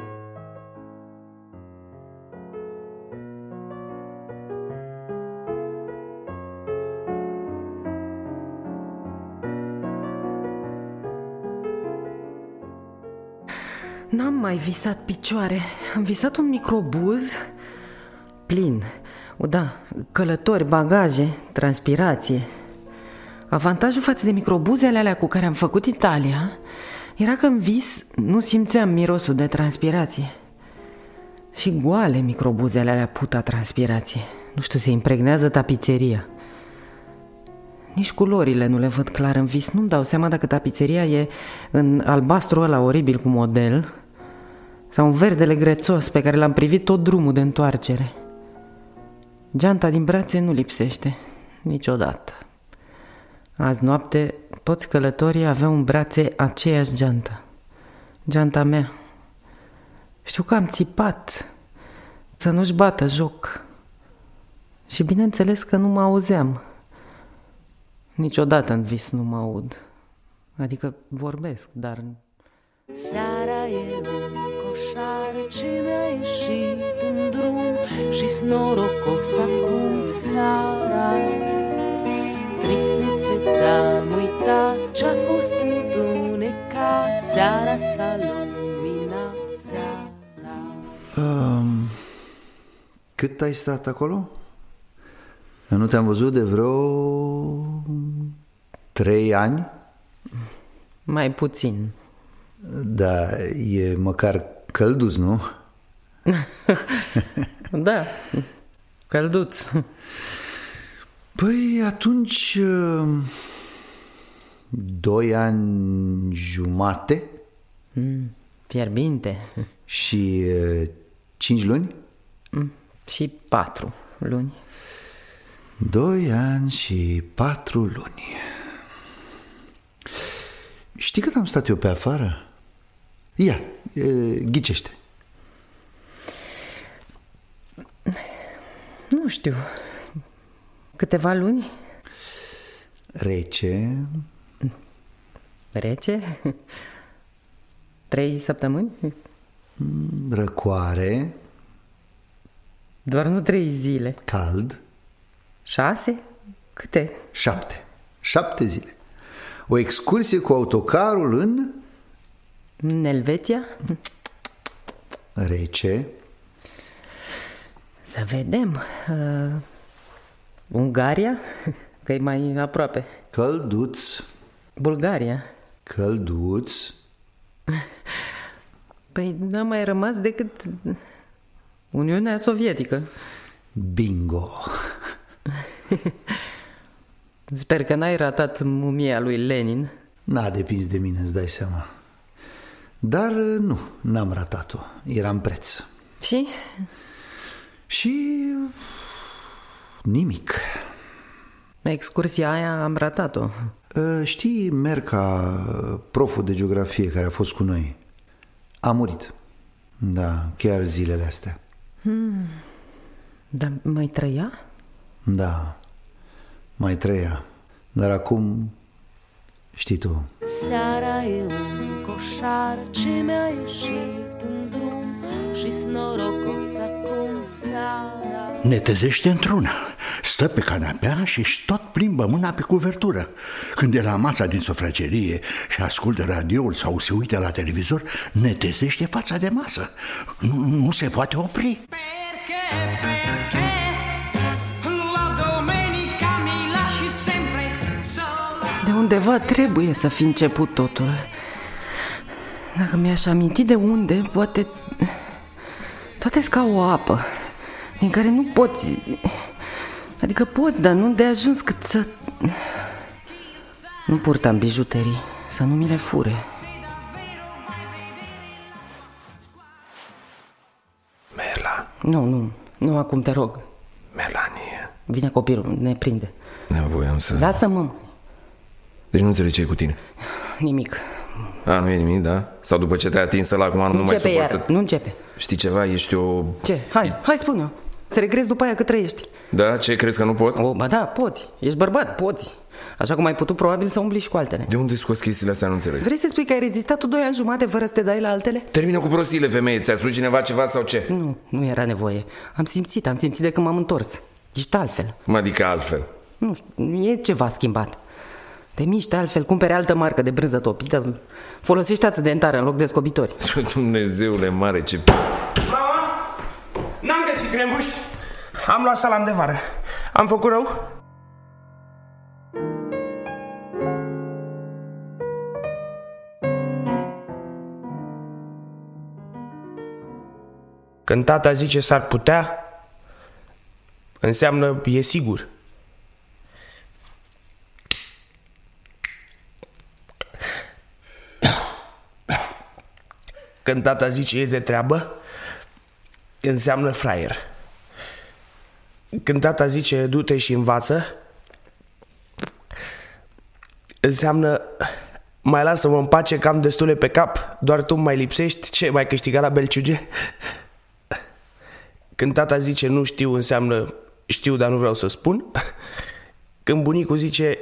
N-am mai visat picioare. Am visat un microbuz plin. O, da, călători, bagaje, transpirație. Avantajul față de microbuzele alea cu care am făcut Italia era că în vis nu simțeam mirosul de transpirație. Și goale microbuzele alea puta transpirație. Nu știu, se impregnează tapiseria. Nici culorile nu le văd clar în vis. Nu-mi dau seama dacă tapiseria e în albastru ăla oribil cu model sau în verdele grețos pe care l-am privit tot drumul de întoarcere. Geanta din brațe nu lipsește niciodată. Azi noapte toți călătorii aveau în brațe aceeași geantă. Geanta mea. Știu că am țipat să nu-și bată joc. Și bineînțeles că nu mă auzeam. Niciodată în vis nu mă aud. Adică vorbesc, dar... Seara e un coșar ce mi-a ieșit în drum și-s norocos acum seara. Tristețe te-am uitat ce-a fost întunecat, seara s-a luminat, seara. Um, cât ai stat acolo? Nu te-am văzut de vreo trei ani? Mai puțin. Da, e măcar călduț, nu? Da, călduț. Păi atunci doi ani jumate. Mm, fierbinte. Și cinci luni? Mm, și patru luni. Doi ani și patru luni. Știi cât am stat eu pe afară? Ia, e, ghicește. Nu știu. Câteva luni? Rece. Rece? Trei săptămâni? Răcoare. Doar nu trei zile. Cald. Șase? Câte? Șapte. Șapte zile. O excursie cu autocarul în... În Elveția? Rece. Să vedem. Ungaria? Că e mai aproape. Călduț. Bulgaria. Călduț. Păi n-a mai rămas decât Uniunea Sovietică. Bingo. Sper că n-ai ratat mumia lui Lenin. N-a depins de mine, îți dai seama. Dar nu, n-am ratat-o. Era în preț. Și? Și... nimic. Excursia aia am ratat-o. Știi Merca, proful de geografie care a fost cu noi? A murit. Da, chiar zilele astea. hmm. Dar mai trăia? Da, mai trăia. Dar acum, știi tu. Seara e un coșar ce mi-a ieșit în drum și-s norocos acum seara. Netezește într-una, stă pe canapea și-și tot plimbă mâna pe cuvertură. Când e la masa din sufragerie și ascultă radioul sau se uită la televizor, netezește fața de masă. Nu, nu se poate opri. Perché, perché la domenica mi lasci sempre sola. De undeva trebuie să fi început totul. Dacă mi-aș aminti de unde, poate... toate-s ca o apă din care nu poți... Adică poți, dar nu de ajuns cât să... Nu purtam bijuterii, să nu mi le fure. Mela. Nu, nu, nu acum, te rog. Melanie. Vine copilul, ne prinde. Da, voiam să... Lasă-mă. Deci nu înțelegi ce e cu tine? Nimic. A, nu e nimic, da? Sau după ce te-ai atins ăla, acum nu, nu mai suport să... Nu începe. Știi ceva? Ești o... Ce? Hai, hai spune-o. Să regrezi după aia că trăiești. Da? Ce, crezi că nu pot? O, ba da, poți. Ești bărbat, poți. Așa cum ai putut probabil să umbli și cu altele. De unde scoți chestiile astea? Nu înțeleg. Vrei să spui că ai rezistat tu doi ani jumate fără să te dai la altele? Termină cu prostiile, femeie. Ți-a spus cineva ceva sau ce? Nu, nu era nevoie. Am simțit, am simțit de când m-am întors. Ești altfel. Mă, adică altfel. Nu știu, e ceva schimbat. Te miști altfel, cumperi altă marcă de brânză topită, folosești ață dentară în loc de scobitori. Dumnezeule mare, ce... Mama, n-am găsit crembuș. Am luat salam de vară. Am făcut rău? Când tata zice s-ar putea, înseamnă e sigur. Când tata zice e de treabă, înseamnă fraier. Când tata zice du-te și învață, înseamnă mai lasă-mă în pace că am destule pe cap, doar tu mai lipsești, ce, mai câștiga la belciuge? Când tata zice nu știu, înseamnă știu, dar nu vreau să spun. Când bunicul zice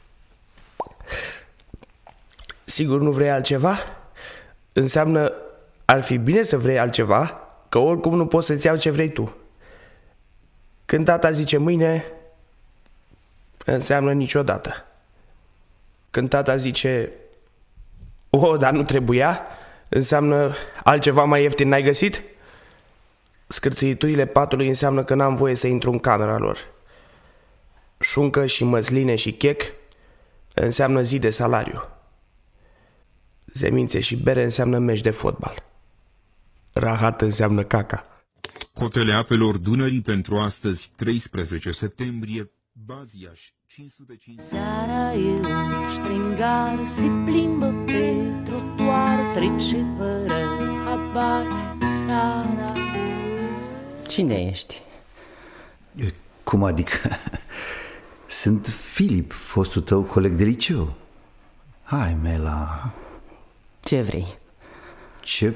sigur nu vrei altceva, înseamnă ar fi bine să vrei altceva, că oricum nu poți să-ți iau ce vrei tu. Când tata zice mâine, înseamnă niciodată. Când tata zice o, dar nu trebuia, înseamnă altceva mai ieftin n-ai găsit? Scârțâiturile patului înseamnă că n-am voie să intru în camera lor. Șuncă și măsline și chec înseamnă zi de salariu. Zemințe și bere înseamnă meci de fotbal. Rahat înseamnă caca. Cotele apelor Dunării pentru astăzi, treisprezece septembrie, Baziaș, cinci sute cincizeci. Seara e un stringar, se plimbă pe trotuar, trece fără habar seara. Cine ești? Cum adică? Sunt Filip, fostul tău coleg de liceu. Hai, Mela. Ce vrei? Ce...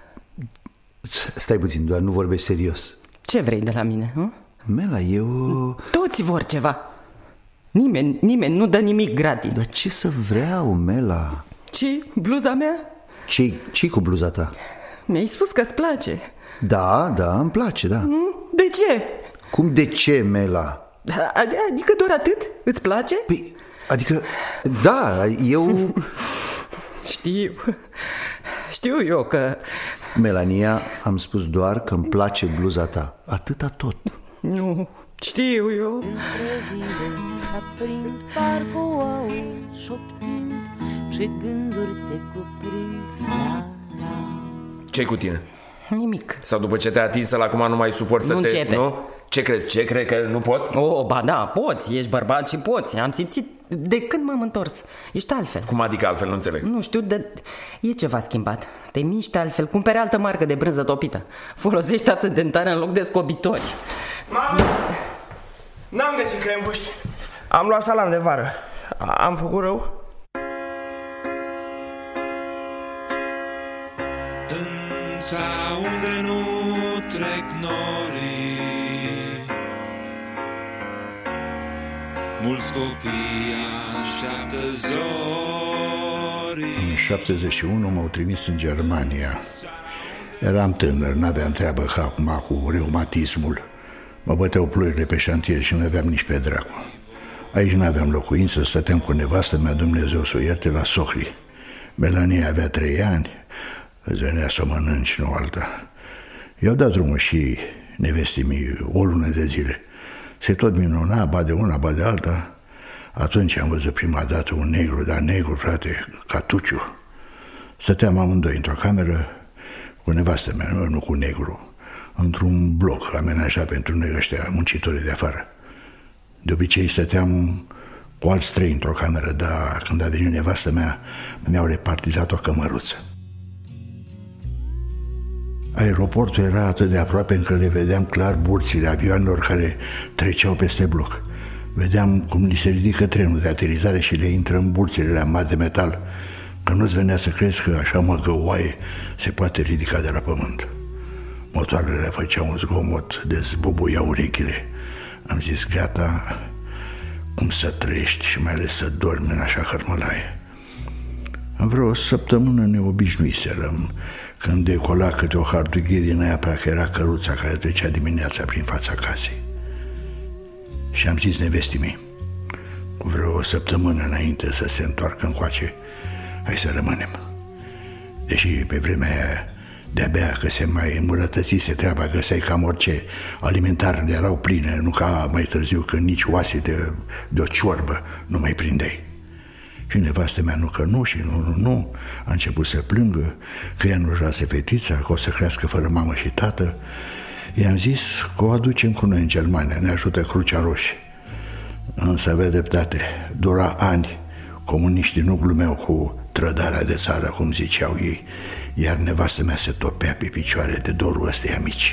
Stai puțin, doar nu vorbești serios. Ce vrei de la mine? Hă? Mela, eu... Toți vor ceva. Nimeni, nimeni nu dă nimic gratis. Dar ce să vreau, Mela? Ce? Bluza mea? Ce-i, ce-i cu bluza ta? Mi-ai spus că îți place. Da, da, îmi place, da. De ce? Cum de ce, Mela? Adică doar atât? Îți place? Păi, adică, da, eu... Știu, știu eu că... Melania, am spus doar că îmi place bluza ta. Atâta tot. Nu, știu eu. Între zile s-aprind, parcă o aud șoptind, ce gânduri te cuprind seara. Ce-i cu tine? Nimic. Sau după ce te-ai atins ăla, acum nu mai suport să Nu te... începe. Nu? Ce crezi? Ce crezi? Că nu pot? Oh, ba da, poți, ești bărbat și poți. Am simțit de când m-am întors. Ești altfel. Cum adică altfel? Nu înțeleg. Nu știu, dar e ceva schimbat. Te miști altfel, cumperi altă marcă de brânză topită. Folosești ață dentară în loc de scobitori. Mami, n-am găsit crembuști. Am luat salam de vară. Am făcut rău? În țara unde nu trec norii, mulți copii așteaptă zorii. În șaptezeci și unu m-au trimis în Germania. Eram tânăr, n-aveam treabă ca acum cu reumatismul. Mă băteau ploile pe șantier și nu aveam nici pe dracu. Aici n-aveam locuință, stăteam cu nevastă mea, Dumnezeu să o ierte, la Sohli. Melania avea trei ani, îți venea să o mănânci, nu alta. I-au dat drumul și nevestii o lună de zile. Se tot minuna, ba de una, ba de alta. Atunci am văzut prima dată un negru, dar negru, frate, ca Tuciu. Stăteam amândoi într-o cameră cu nevastă mea, nu, nu cu negru, într-un bloc amenajat pentru noi ăștia muncitorii de afară. De obicei stăteam cu alți trei într-o cameră, dar când a venit nevastă mea, mi-au repartizat o cămăruță. Aeroportul era atât de aproape încât le vedeam clar burțile avioanelor care treceau peste bloc. Vedeam cum li se ridică trenul de aterizare și le intră în burțile mari de metal, că nu-ți venea să crezi că așa măgăoaie se poate ridica de la pământ. Motoarele făceau un zgomot, de zbubuia urechile. Am zis, gata, cum să trăiești și mai ales să dormi în așa hărmălaie. În vreo săptămână ne obișnuiserăm. Când decola câte o hardughirie din aia, parcă era căruța care trecea dimineața prin fața casei. Și am zis nevestii mei, cu vreo o săptămână înainte să se întoarcă încoace, hai să rămânem. Deși pe vremea aia de-abia că se mai îmbunătățise treaba, găseai cam orice, alimentarele erau pline, nu ca mai târziu când nici oase de, de o ciorbă nu mai prindeai. Și nevastă mea nu că nu și nu, nu, nu, a început să plângă că ea nu-și lase fetița, că o să crească fără mamă și tată. I-am zis că o aducem cu noi în Germania, ne ajută Crucea Roșie. Însă avea dreptate, dura ani, comuniștii nu glumeau cu trădarea de țară, cum ziceau ei, iar nevastă mea se topea pe picioare de dorul ăsteia mici.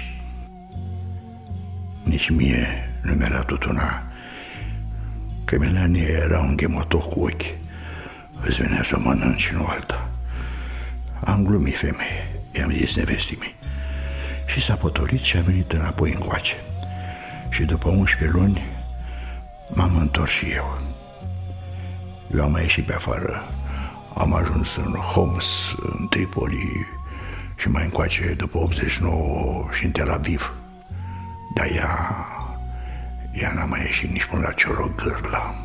Nici mie nu mi-era tutuna că Melania era un ghemotoc cu ochi. Îți venea să mănânci și nu alta. Am glumit, femeie, i-am zis nevestii mei. Și s-a potolit și a venit înapoi încoace. Și după unsprezece luni m-am întors și eu. Eu am mai ieșit pe afară. Am ajuns în Homs, în Tripoli și mai încoace după optzeci și nouă și în Tel Aviv. Dar ea, ea n-a mai ieșit nici până la Ciorogârla.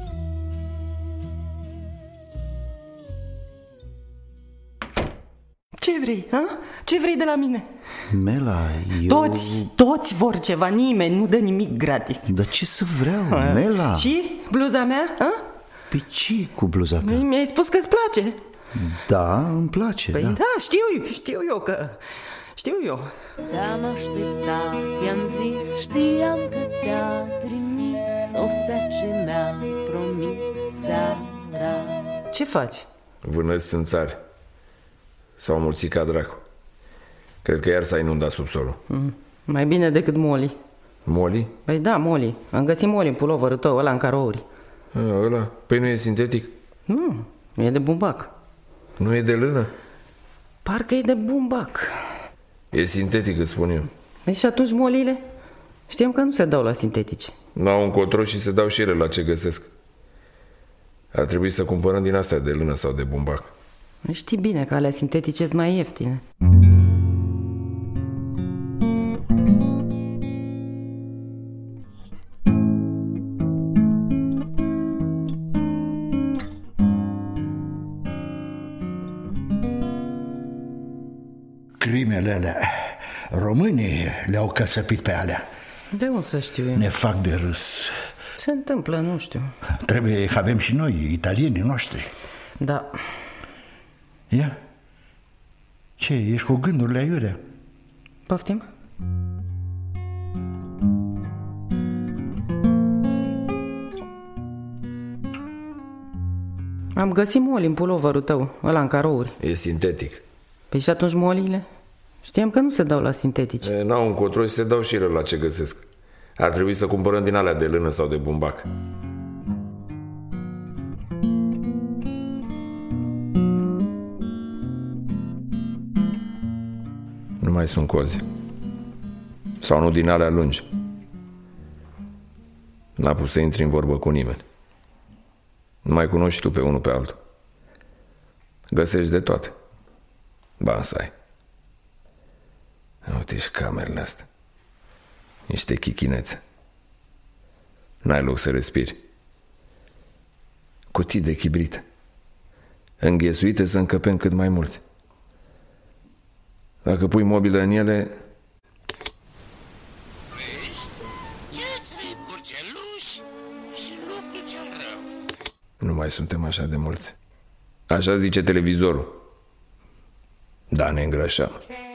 Ce vrei, ha? Ce vrei de la mine? Mela, eu... Toți, toți vor ceva, nimeni nu dă nimic gratis. Dar ce să vreau, ha? Mela? Și bluza mea, ha? Pe ce cu bluza ta? Mi-ai spus că îți place. Da, îmi place, păi da. da, știu, știu eu că... Știu eu. Te-am așteptat, i-am zis, știam că te-a trimis o stea ce mi-a promis seara. Ce faci? Vânăți țânțari. S-au mulțit ca dracu. Cred că iar s-a inundat subsolul. Mm, mai bine decât Molly. Molly? Păi da, Molly. Am găsit Molly în pulovărul tău, ăla în carouri. A, ăla? Păi nu e sintetic? Nu, e de bumbac. Nu e de lână? Parcă e de bumbac. E sintetic, îți spun eu. Păi și atunci Molly-le? Știam că nu se dau la sintetice. N-au încotro și se dau și ele la ce găsesc. Ar trebui să cumpărăm din astea de lână sau de bumbac. Știi bine că alea sintetice sunt mai ieftine. Crimele alea, românii le-au căsăpit pe alea. De unde să știu eu? Ne fac de râs. Se întâmplă, nu știu. Trebuie că avem și noi, italienii noștri. Da. Ia. Ce, ești cu gândurile aiurea? Poftim? Am găsit moli în puloverul tău, ăla în carouri. E sintetic. Păi și atunci molile? Știam că nu se dau la sintetice. E, n-au încotro și se dau și rău la ce găsesc. Ar trebui să cumpărăm din alea de lână sau de bumbac. Nu mai sunt cozi. Sau nu din alea lungi. N-a pus să intri în vorbă cu nimeni. Nu mai cunoști tu pe unul pe altul. Găsești de toate. Ba, să ai. Uite și camerele astea. Niște chichinețe. N-ai loc să respiri. Cutii de chibrit. Înghesuite să încăpem cât mai mulți. Dacă pui mobilă în ele... Vezi? Ce tripuri, ce luși și lucru cel rău. Nu mai suntem așa de mulți. Așa zice televizorul. Da, ne îngrășăm.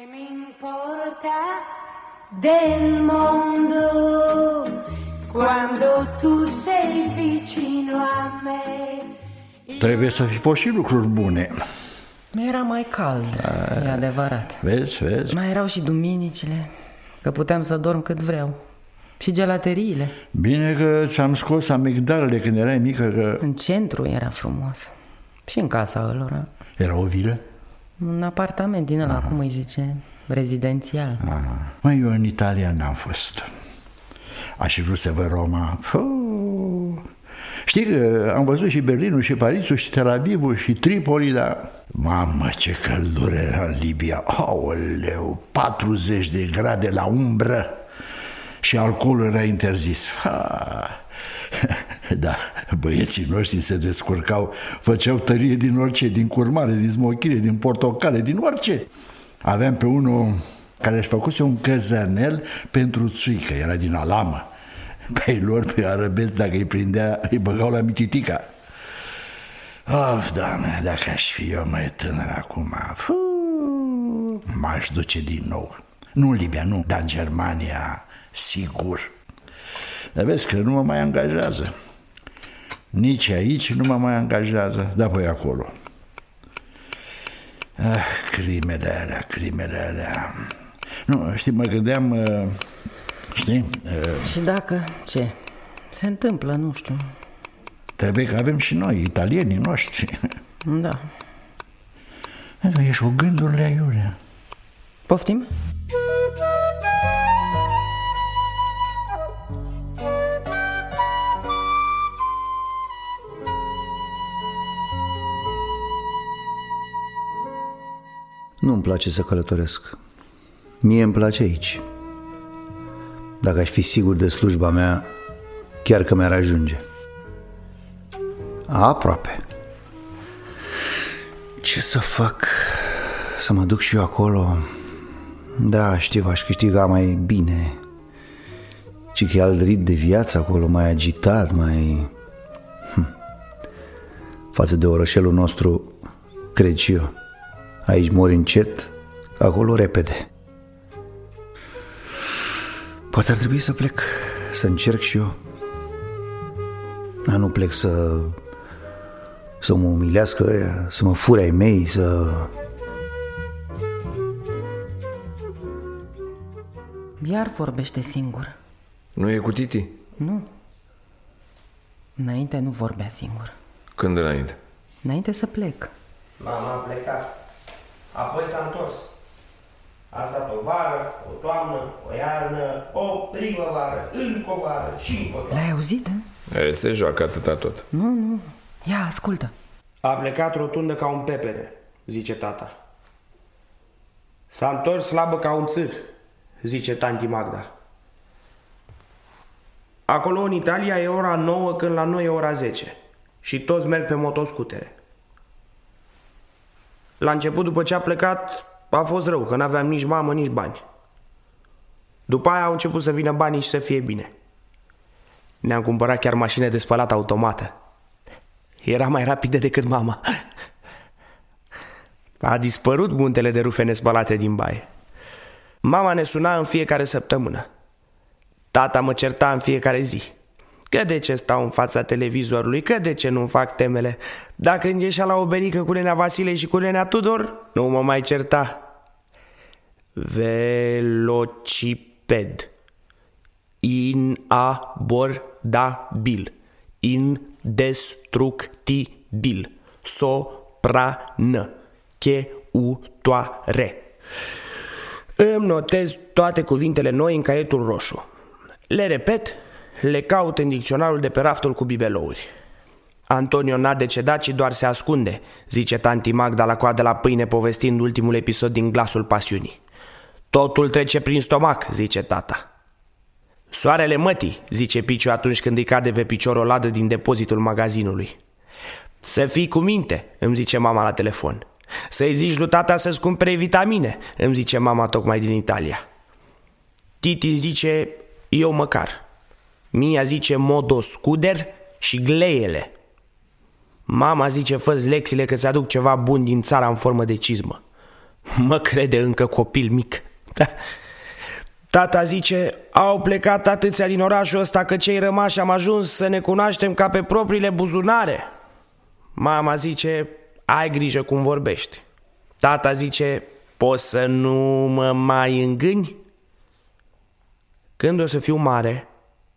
Del mondo quando tu sei vicino a me. Trebuie să fi fost și lucruri bune. Era mai cald, A, e adevărat. Vezi, vezi? Mai erau și duminicile, că puteam să dorm cât vreau. Și gelateriile. Bine că ți-am scos amigdalele când erai mică că... În centru era frumos. Și în casa lor. Era o vilă? Un apartament din ăla, cum îi zice, rezidențial. Mai eu în Italia n-am fost. Aș fi vrut să văd Roma. Puh. Știi că am văzut și Berlinul, și Parisul, și Tel Avivul, și Tripoli, dar... Mamă, ce căldură era în Libia. Aoleu, patruzeci de grade la umbră. Și alcoolul era interzis. Ha. Da, băieții noștri se descurcau. Făceau tărie din orice, din curmare, din smochine, din portocale, din orice. Aveam pe unul care își făcuse un căzănel pentru țuică. Era din alamă. Pe lor, pe arăbeți, dacă îi prindea, îi băgau la mititica. Of, Doamne, dacă aș fi eu mai tânăr acum, m-aș duce din nou. Nu în Libia, nu, dar în Germania, sigur. Dar vezi că nu mă mai angajează. Nici aici nu mă mai angajează, dar păi acolo. Ah, crimele alea, crimele alea. Nu, știi, mă gândeam, știi? Și dacă, ce? Se întâmplă, nu știu. Trebuie că avem și noi, italienii noștri. Da. Ești cu gândurile aiurea. Poftim? Nu-mi place să călătoresc. Mie îmi place aici. Dacă aș fi sigur de slujba mea, chiar că mi-ar ajunge. Aproape. Ce să fac? Să mă duc și eu acolo? Da, știu, aș câștiga mai bine. Ci că e alt ritm de viață acolo, mai agitat, mai... Hm. Față de orășelul nostru, cred și eu. Aici mori încet, acolo repede. Poate ar trebui să plec, să încerc și eu. Dar nu plec să... să mă umilească ăia, să mă fure ai mei, să... Iar vorbește singur. Nu e cu Titi? Nu. Înainte nu vorbea singur. Când înainte? Înainte să plec. Mama a plecat. Apoi s-a întors. A stat o vară, o toamnă, o iarnă, o primăvară, încă o vară și încă o toamnă. L-ai auzit? E, se joacă atâta tot. Nu, nu. Ia, ascultă. A plecat rotundă ca un pepene, zice tata. S-a întors slabă ca un țâr, zice tanti Magda. Acolo în Italia e ora nouă când la noi e ora zece și toți merg pe motoscutere. La început, după ce a plecat, a fost rău, că n-aveam nici mamă, nici bani. După aia au început să vină banii și să fie bine. Ne-am cumpărat chiar mașină de spălat automată. Era mai rapidă decât mama. A dispărut muntele de rufe nespălate din baie. Mama ne suna în fiecare săptămână. Tata mă certa în fiecare zi. Că de ce stau în fața televizorului, că de ce nu fac temele. Dacă când ieșea la o berică cu nenea Vasile și cu nenea Tudor, nu mă mai certa. Velociped. Inabordabil. Indestructibil. Soprană. Cheutoare. Îmi notez toate cuvintele noi în caietul roșu. Le repet, le caut în dicționarul de pe raftul cu bibelouri. Antonio n-a decedat, ci doar se ascunde, zice tanti Magda la coadă la pâine povestind ultimul episod din Glasul Pasiunii. Totul trece prin stomac, zice tata. Soarele mătii, zice Piciu atunci când îi cade pe picior o ladă din depozitul magazinului. Să fii cu minte, îmi zice mama la telefon. Să-i zici lui tata să-ți cumpere vitamine, îmi zice mama tocmai din Italia. Titi zice, eu măcar. Mia zice modoscuder și gleiele. Mama zice, fă-ți lecțiile că ți aduc ceva bun din țara în formă de cizmă. Mă crede încă copil mic. Tata zice, au plecat atâția din orașul ăsta că cei rămași am ajuns să ne cunoaștem ca pe propriile buzunare. Mama zice, ai grijă cum vorbești. Tata zice, poți să nu mă mai îngâni? Când o să fiu mare,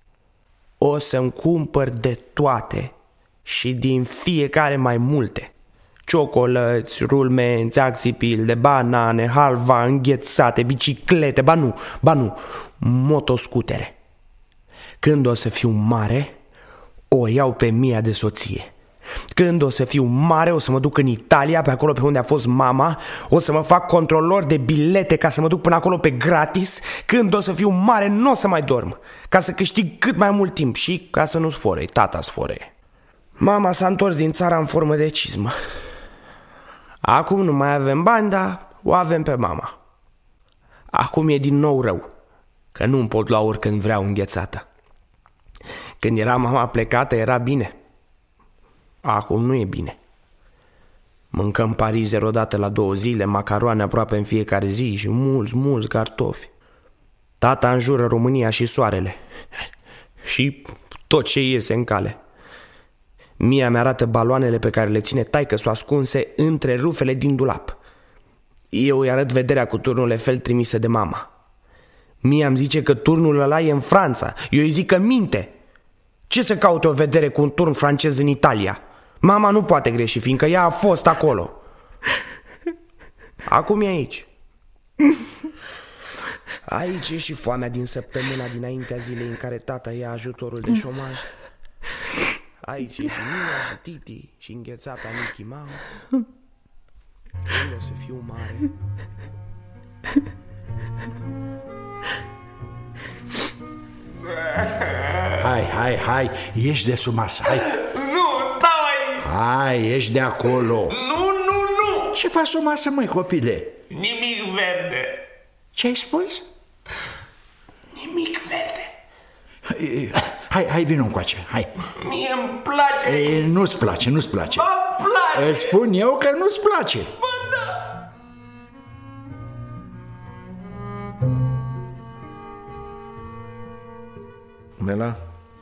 o să-mi cumpăr de toate și din fiecare mai multe. Ciocolăți, rulmenți, axipilde, banane, halva, înghețate, biciclete, ba nu, ba nu, motoscutere. Când o să fiu mare, o iau pe Mia de soție. Când o să fiu mare, o să mă duc în Italia, pe acolo pe unde a fost mama. O să mă fac controlor de bilete ca să mă duc până acolo pe gratis. Când o să fiu mare, nu o să mai dorm, ca să câștig cât mai mult timp și ca să nu sforei, tata sforăie. Mama s-a întors din țara în formă de cizmă. Acum nu mai avem bani, dar o avem pe mama. Acum e din nou rău, că nu-mi pot lua oricând vreau înghețată. Când era mama plecată, era bine. Acum nu e bine. Mâncăm parizer odată la două zile, macaroane aproape în fiecare zi și mulți, mulți cartofi. Tata înjură România și soarele și tot ce iese în cale. Mia mi-arată baloanele pe care le ține taică-s-o ascunse între rufele din dulap. Eu îi arăt vederea cu turnul Eiffel trimisă de mama. Mia îmi zice că turnul ăla e în Franța. Eu îi zic că minte. Ce să caute o vedere cu un turn francez în Italia? Mama nu poate greși, fiindcă ea a fost acolo. Acum e aici. Aici e și foamea din săptămâna dinaintea zilei în care tata ia ajutorul de șomaj. Aici e și Mia și Titi și înghețata Mickey Mouse. Eu o să fiu mare. Hai, hai, hai, ieși de sub masă, hai. Nu, stau aici. Hai, ieși de acolo. Nu, nu, nu. Ce faci sub masă, măi, copile? Nimic verde. Ce ai spus? Nimic verde. Hai, hai, vină încoace, hai. Mie îmi place. E, nu-ți place, nu-ți place. Mă place. Îți spun eu că nu-ți place. Bă, da. Mela,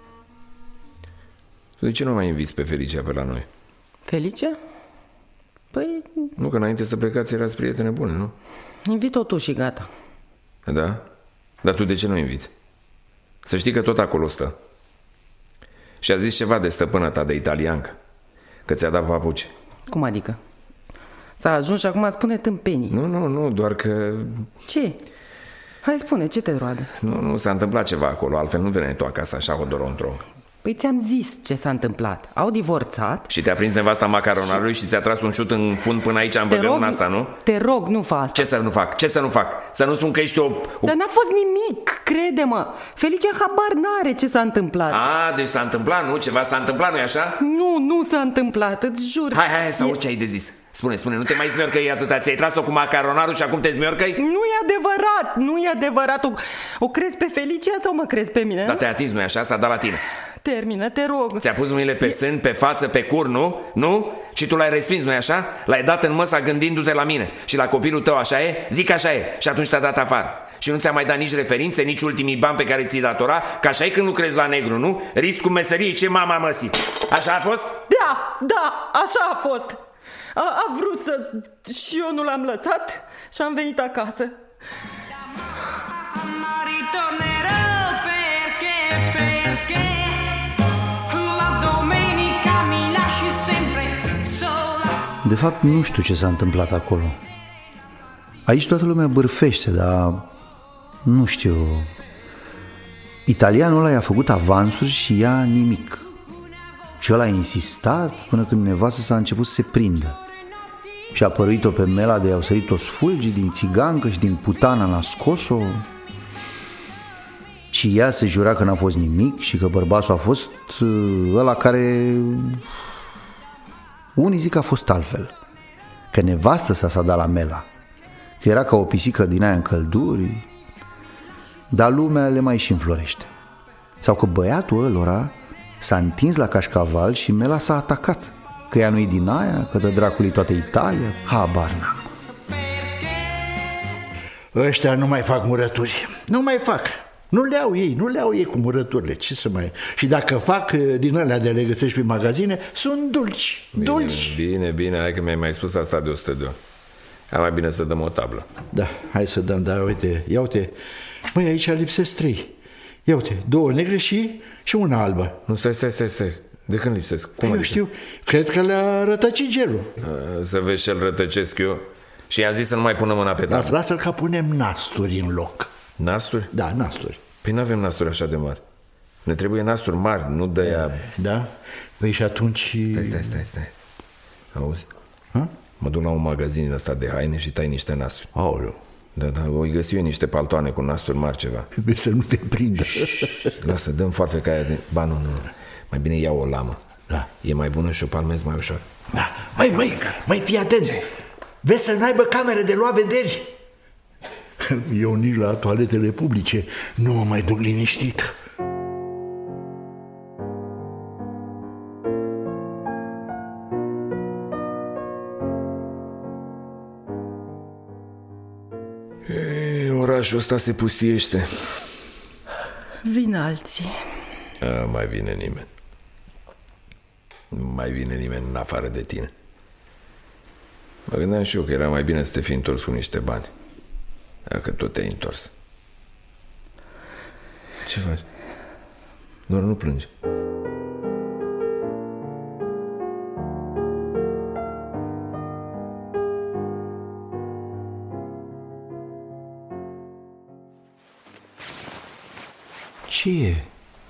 tu de ce nu mai inviți pe Felicia pe la noi? Felicia? Păi... Nu, că înainte să plecați erați prietene bune, nu? Invit-o tu și gata. Da? Dar tu de ce nu inviți? Să știi că tot acolo stă. Și a zis ceva de stăpâna ta de italiancă, că ți-a dat papuci. Cum adică? S-a ajuns și acum spune tâmpenii. Nu, nu, nu, doar că... Ce? Hai spune, ce te roade? Nu, nu, s-a întâmplat ceva acolo, altfel nu veneai tu acasă așa hodorontronc. Păi ți-am zis ce s-a întâmplat. Au divorțat. Și te-a prins nevasta macaronarului și, și ți-a tras un șut în fund până aici în băgăuna asta, nu? Te rog, nu fa asta. Ce să nu fac? Ce să nu fac? Să nu spun că ești o... o... Dar n-a fost nimic, crede-mă. Felicia habar n-are ce s-a întâmplat. A, deci s-a întâmplat, nu? Ceva s-a întâmplat, nu-i așa? Nu, nu s-a întâmplat, îți jur. Hai, hai, hai să auzi ce ai de zis. Spune, spune, nu te mai zmiorcăi atâta. Ți-ai tras-o cu macaronarul și acum te zmiorcăi? Nu e adevărat, nu e adevărat. O, o crezi pe Felicia sau mă crezi pe mine? Da, te-ai atins, nu-i așa? S-a dat la tine. Termină, te rog. Ți-a pus mâinile pe e... sân, pe față, pe cur, nu? Nu? Și tu l-ai respins, nu-i așa? L-ai dat în măsa gândindu-te la mine. Și la copilul tău așa e? Zic așa e. Și atunci te-a dat afară. Și nu ți-a mai dat nici referințe, nici ultimii bani pe care ți-i datora. Că așa e când lucrezi la negru, nu? Riscul meseriei, ce mama măsii. Așa a fost? Da, da, așa a fost. A, a vrut să... și eu nu l-am lăsat și am venit acasă. De fapt, nu știu ce s-a întâmplat acolo. Aici toată lumea bârfește, dar nu știu. Italianul ăla i-a făcut avansuri și ea nimic. Și ăla a insistat până când nevastă s-a început să se prindă. Și a păruit-o pe Mela de i-au sărit toți fulgii din țigancă și din putana l-a scos-o. Și ea se jura că n-a fost nimic și că bărbatul a fost ăla care... Unii zic că a fost altfel, că nevastă sa s-a dat la Mela, că era ca o pisică din aia în călduri, dar lumea le mai și înflorește. Sau că băiatul ălora s-a întins la cașcaval și Mela s-a atacat, că ea nu-i din aia, că dă dracului toată Italia, habar n-am. Ăștia nu mai fac murături, nu mai fac. Nu le au ei, nu le au ei cu murăturile, ce să mai... Și dacă fac din alea de le găsești pe magazine, sunt dulci, bine, dulci. Bine, bine, hai că mi-ai mai spus asta de o sută de ori. Hai mai bine să dăm o tablă. Da, hai să dăm, dar uite, ia uite, măi, aici lipsesc trei. Ia uite, două negre și, și una albă. Nu, stai, stai, stai, stai. De când lipsesc? Cum eu adică? știu, cred că le-a rătăcit gelul. A, să vezi ce-l rătăcesc eu. Și i-am zis să nu mai pună mâna pe tablă. Lasă, lasă-l că punem nasturi în loc. Nasturi? Da, nasturi. Păi nu avem nasturi așa de mari. Ne trebuie nasturi mari, nu de aia... Da? Păi și atunci... Stai, stai, stai, stai. Auzi? Ha? Mă duc la un magazin ăsta de haine și tai niște nasturi. Aoleu. Da, da, voi găsi eu niște paltoane cu nasturi mari ceva. Trebuie să nu te prindă. Lasă, dăm foarfe ca aia de... Ba, nu, nu. Mai bine iau o lamă. Da. E mai bună și o palmez mai ușor. Da. Măi, măi, măi, fii atent. Vezi să n-aibă camere de luat vederi. Eu nici la toaletele publice nu mă mai duc liniștit. E, orașul ăsta se pustiește. Vin alții. A, mai vine nimeni. Nu mai vine nimeni în afară de tine. Mă gândeam și eu că era mai bine să te fi întors cu niște bani. Dacă tot te-ai întors. Ce faci? Doar nu plângi. Ce e?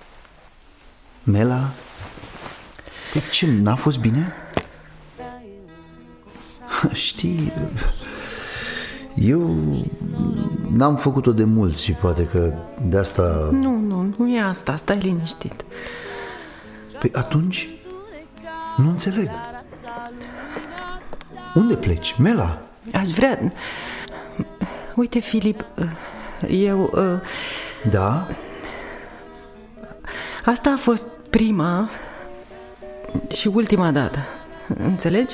Mela? Păi ce, n-a fost bine? Știi, eu n-am făcut-o de mult și poate că de asta... Nu, nu, nu e asta, stai liniștit. Păi atunci nu înțeleg. Unde pleci, Mela? Aș vrea... Uite, Filip, eu... Da? Asta a fost prima și ultima dată, înțelegi?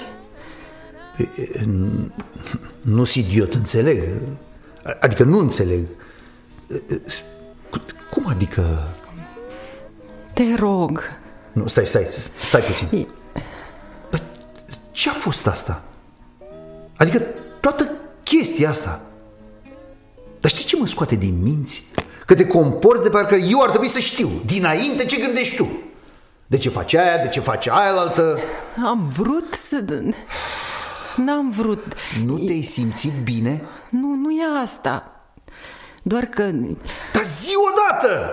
Nu-s idiot, înțeleg. Adică nu înțeleg. Cum adică? Te rog. Nu, stai, stai, stai puțin. Păi, ce a fost asta? Adică toată chestia asta. Dar știi ce mă scoate din minți? Că te comporți de parcă eu ar trebui să știu dinainte ce gândești tu. De ce faci aia, de ce faci aia-laltă. Am vrut să... N-am vrut. Nu te-ai simțit bine? Nu, nu e asta. Doar că... Dar zi odată!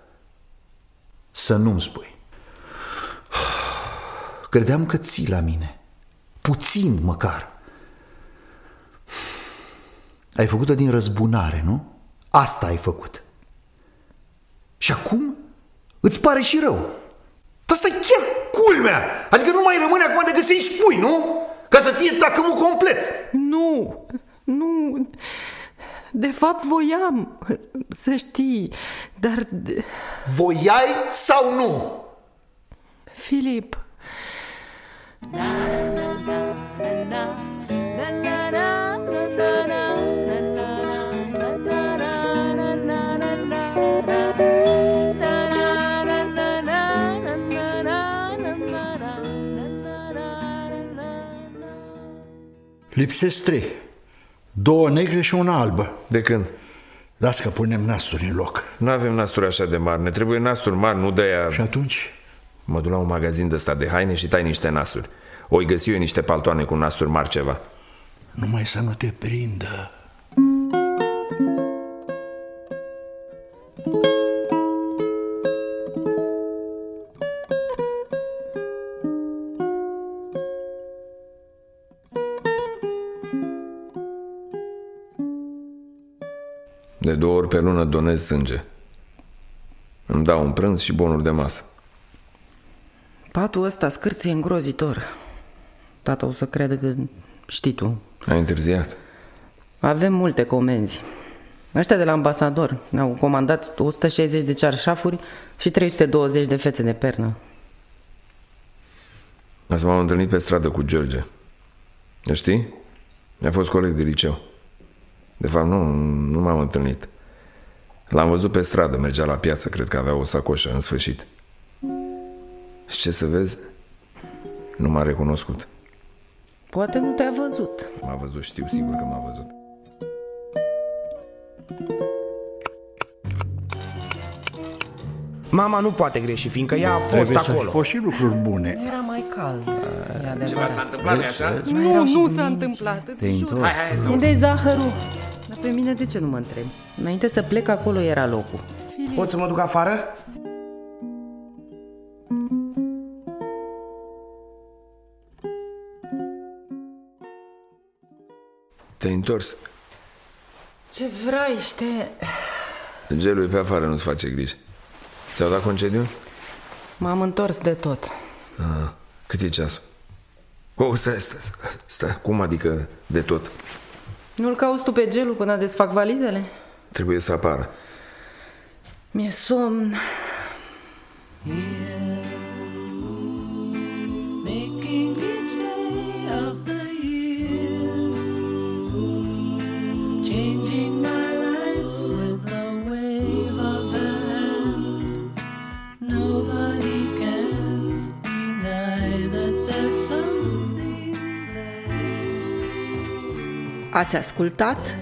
Să nu-mi spui. Credeam că ții la mine. Puțin măcar. Ai făcut-o din răzbunare, nu? Asta ai făcut. Și acum îți pare și rău. Dar asta e chiar culmea. Adică nu mai rămâne acum decât să-i spui, nu? ca să fie tacâmul complet. Nu, nu, de fapt voiam, să știi, dar... Voiai sau nu? Filip... Lipsesc trei. Două negre și una albă. De când? Las că punem nasturi în loc. Nu avem nasturi așa de mari. Ne trebuie nasturi mari, nu de-aia... Și atunci? Mă duc la un magazin de ăsta de haine și tai niște nasturi. Oi găsi eu niște paltoane cu nasturi mari ceva. Numai să nu te prindă. De două ori pe lună donez sânge. Îmi dau un prânz și bonuri de masă. Patul ăsta scârție îngrozitor. Tata o să crede că știi tu. Ai întârziat? Avem multe comenzi. Ăștia de la ambasador ne-au comandat o sută șaizeci de cearșafuri și trei sute douăzeci de fețe de pernă. Azi m-am întâlnit pe stradă cu George. Știi? Mi-a fost coleg de liceu. De fapt, nu, nu m-am întâlnit. L-am văzut pe stradă, mergea la piață, cred că avea o sacoșă, în sfârșit. Și ce să vezi? Nu m-a recunoscut. Poate nu te-a văzut. M-a văzut, știu sigur că m-a văzut. Mama nu poate greși, fiindcă ea a fost Trebuie acolo. să fost și lucruri bune. Era mai cald. Ceva s-a întâmplat, nu așa? Nu, nu s-a întâmplat. Te-ai întors. Hai, hai, hai, Unde-i zahărul? Dar pe mine de ce nu mă întreb? Înainte să plec, acolo era locul. Pot să mă duc afară? Te-ai întors. Ce vraiște? Gelul e pe afară, nu-ți face griji. Ți-au dat concediu? M-am întors de tot. Ah, cât e ceasul? Oh, stai, stai, stai, cum adică de tot? Nu-l cauți tu pe gelul până desfac valizele? Trebuie să apară. Mi-e somn. Making each day of the year, changing my life with a wave of the hand. Nobody can deny that there's something there. Ați ascultat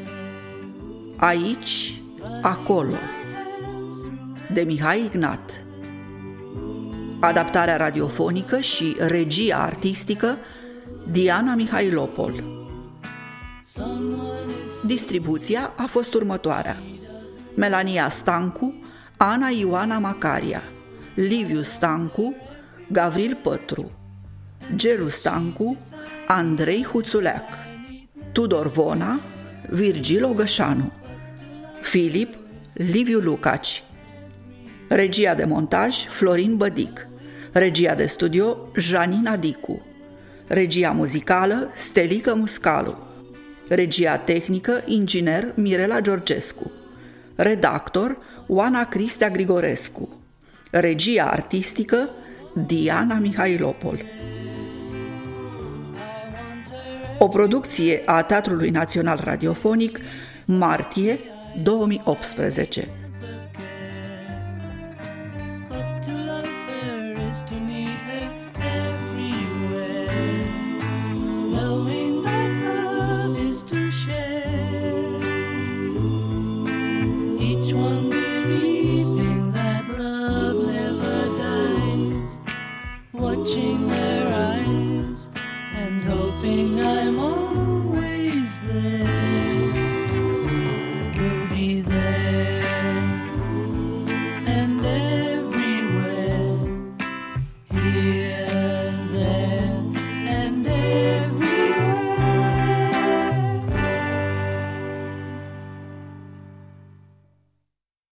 Aici, acolo, de Mihai Ignat. Adaptarea radiofonică și regia artistică Diana Mihailopol. Distribuția a fost următoarea: Melania Stancu, Ana Ioana Macaria, Liviu Stancu, Gavril Pătru, Gelu Stancu, Andrei Huțuleac, Tudor Vona, Virgil Ogășanu, Filip, Liviu Lucaci. Regia de montaj Florin Bădic. Regia de studio Janina Dicu. Regia muzicală Stelică Muscalu. Regia tehnică inginer Mirela Georgescu. Redactor Oana Cristea Grigorescu. Regia artistică Diana Mihailopol. O producție a Teatrului Național Radiofonic, martie două mii optsprezece.